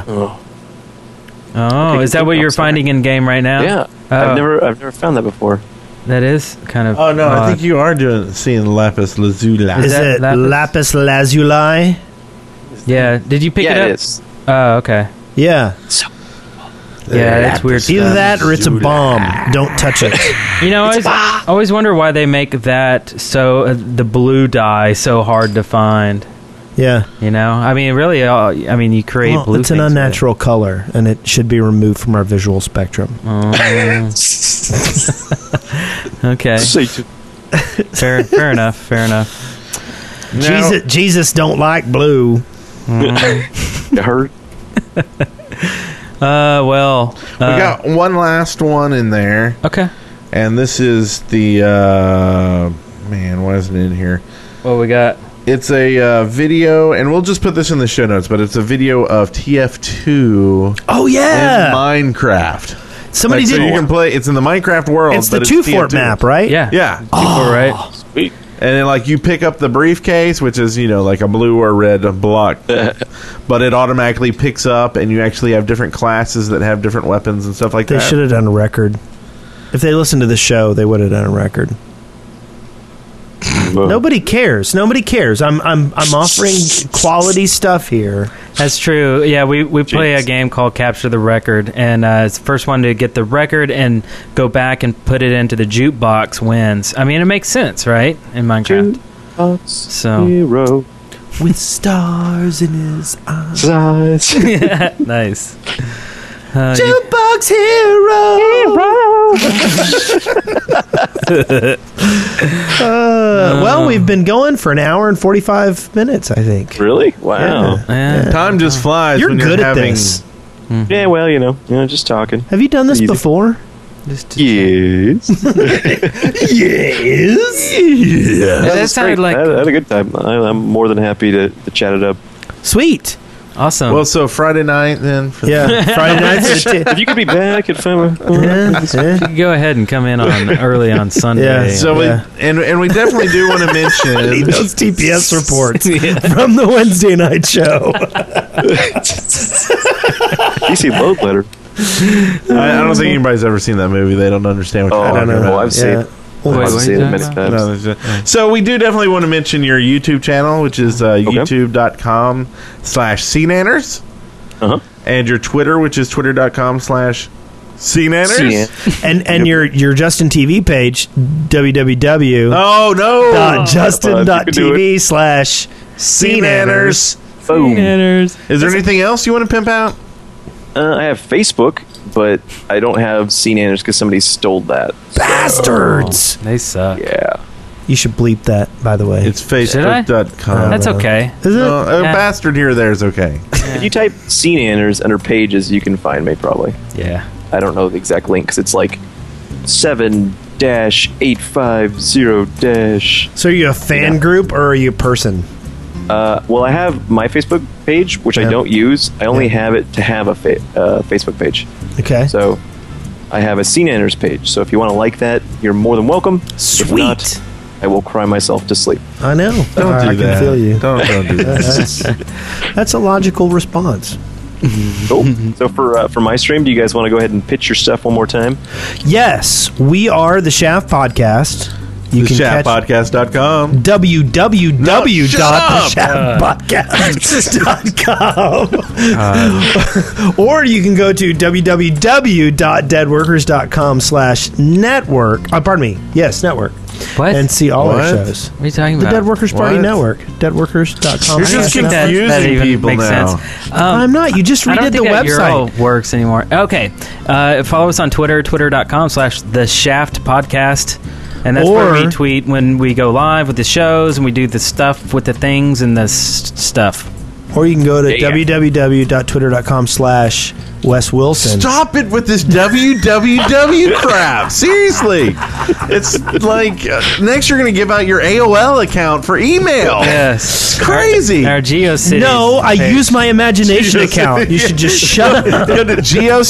Oh, is that what you're finding in game right now? Yeah. I've never found that before. That is kind of. Oh no, I think you are seeing lapis lazuli. Is it lapis lazuli? Yeah. Did you pick it up? Yeah, it is. Oh, okay. Yeah. Yeah, it's weird. Either that or it's a bomb. Don't touch it. I always wonder why they make that so the blue dye so hard to find. Yeah. I mean, really, you create blue. It's an unnatural color, and it should be removed from our visual spectrum. Okay. Fair enough. Fair enough. Jesus don't like blue. It hurt. We got one last one in there. Okay. And this is the why isn't it in here? What we got? It's a video, and we'll just put this in the show notes, but it's a video of TF2. Oh yeah, in Minecraft. Somebody did. So you can play. It's in the Minecraft world. It's the 2-fort map, right? Yeah. Yeah. 2-fort, right? Sweet. And then, you pick up the briefcase, which is, like a blue or red block. But it automatically picks up, and you actually have different classes that have different weapons and stuff like that. They should have done a record. If they listened to the show, they would have done a record. Nobody cares. I'm offering quality stuff here. That's true. Yeah, we play a game called Capture the Record, and it's the first one to get the record and go back and put it into the jukebox wins. I mean, it makes sense, right? In Minecraft. Jukebox hero. with stars in his eyes. Nice. Jukebox hero. Well, we've been going for an hour and 45 minutes, I think. Really? Wow. Yeah. Time just flies. You're when good you're at having, this. Yeah, well, just talking. Have you done this Easy. before? Yes. Yes. That sounded like I had a good time. I'm more than happy to chat it up. Sweet. awesome. Well, so Friday night then. Friday nights. If you could be back at 5 You can go ahead and come in on early on Sunday. So we definitely do want to mention I need those TPS reports from the Wednesday night show. DC Load Letter. I don't think anybody's ever seen that movie. They don't understand what I don't know. Well, I've seen it. I've seen it many times. So we do definitely want to mention your YouTube channel, which is youtube.com/cnanners. And your Twitter, which is twitter.com/cnanners. And your Justin TV page, www.justin.tv/cnanners. Boom. Is there anything else you want to pimp out? I have Facebook, but I don't have CNanners because somebody stole that. Bastards! They suck. Yeah. You should bleep that, by the way. It's facebook.com. That's okay. Is it? A bastard here or there is okay. If you type CNanners under pages, you can find me probably. Yeah. I don't know the exact link because it's like 7-850-. So are you a fan group or are you a person? Well, I have my Facebook page, which I don't use. I only have it to have a Facebook page. Okay. So I have a CNanners page. So if you want to like that, you're more than welcome. Sweet. If not, I will cry myself to sleep. I know. Don't do I that. can feel you. Don't do that. That's a logical response. Cool. So for my stream, do you guys want to go ahead and pitch your stuff one more time? Yes, we are the Shaft Podcast. You can catch ShaftPodcast.com. www.shaftpodcast.com. Or you can go to www.deadworkers.com/network. Pardon me. Yes, network. What? And see all our shows. What are you talking The about? Dead Workers Party Network. Deadworkers.com. You're just confusing even people makes now. sense. I'm not. You just I redid don't the think that website. URL works anymore. Okay. Follow us on Twitter, twitter.com/The Shaft Podcast. And that's where we tweet when we go live with the shows and we do the stuff with the things and the stuff. Or you can go to www.twitter.com/Wes Wilson. Stop it with this www crap. Seriously. It's like next you're going to give out your AOL account for email. Yes. It's crazy. Our GeoCities. No, I use my imagination account. You should just shut up. Go to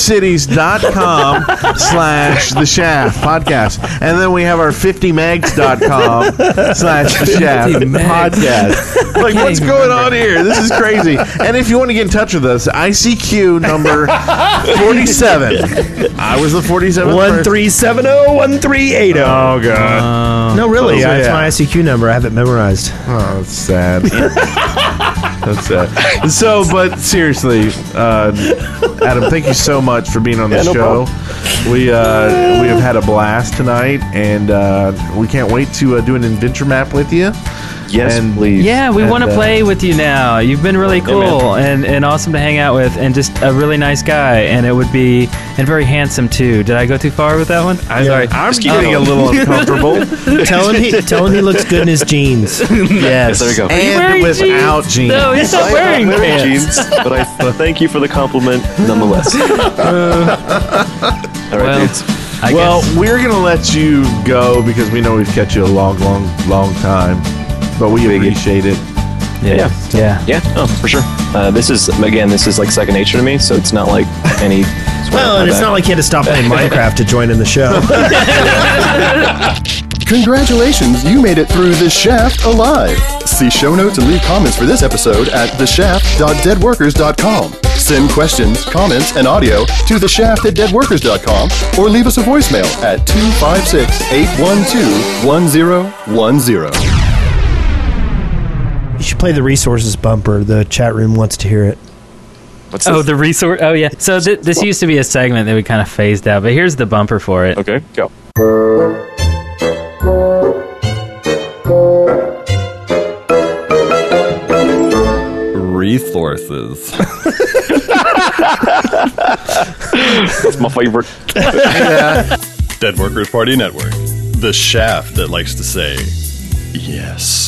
geocities.com/The Shaft Podcast. And then we have our 50megs.com/The Shaft Podcast. Like, what's going on here? This is crazy. And if you want to get in touch with us, ICQ number 47. I was the 47th 1370-1380. Oh, God. No, really. So, It's my ICQ number. I have it memorized. Oh, that's sad. That's sad. So, but seriously, Adam, thank you so much for being on the show. We have had a blast tonight, and we can't wait to do an adventure map with you. Yes, please. Yeah, we want to play with you now. You've been really cool and awesome to hang out with, and just a really nice guy. And it would be very handsome too. Did I go too far with that one? I'm getting a little uncomfortable. Tell him he looks good in his jeans. Yes, there we go. And without jeans. No, he's not wearing jeans. But I thank you for the compliment nonetheless. All right, dudes. Well, we're going to let you go because we know we've kept you a long time. But we appreciate it. Yeah. Oh, for sure. This is like second nature to me, so it's not like any. Well, and it's not like he had to stop playing Minecraft to join in the show. Congratulations, you made it through The Shaft alive. See show notes and leave comments for this episode at theshaft.deadworkers.com. Send questions, comments, and audio to theshaft@deadworkers.com or leave us a voicemail at 256-812-1010. You should play the resources bumper. The chat room wants to hear it. What's this? the resource. Oh, yeah. So this used to be a segment that we kind of phased out, but here's the bumper for it. Okay, go. resources. That's my favorite. Dead Workers Party Network. The shaft that likes to say, yes.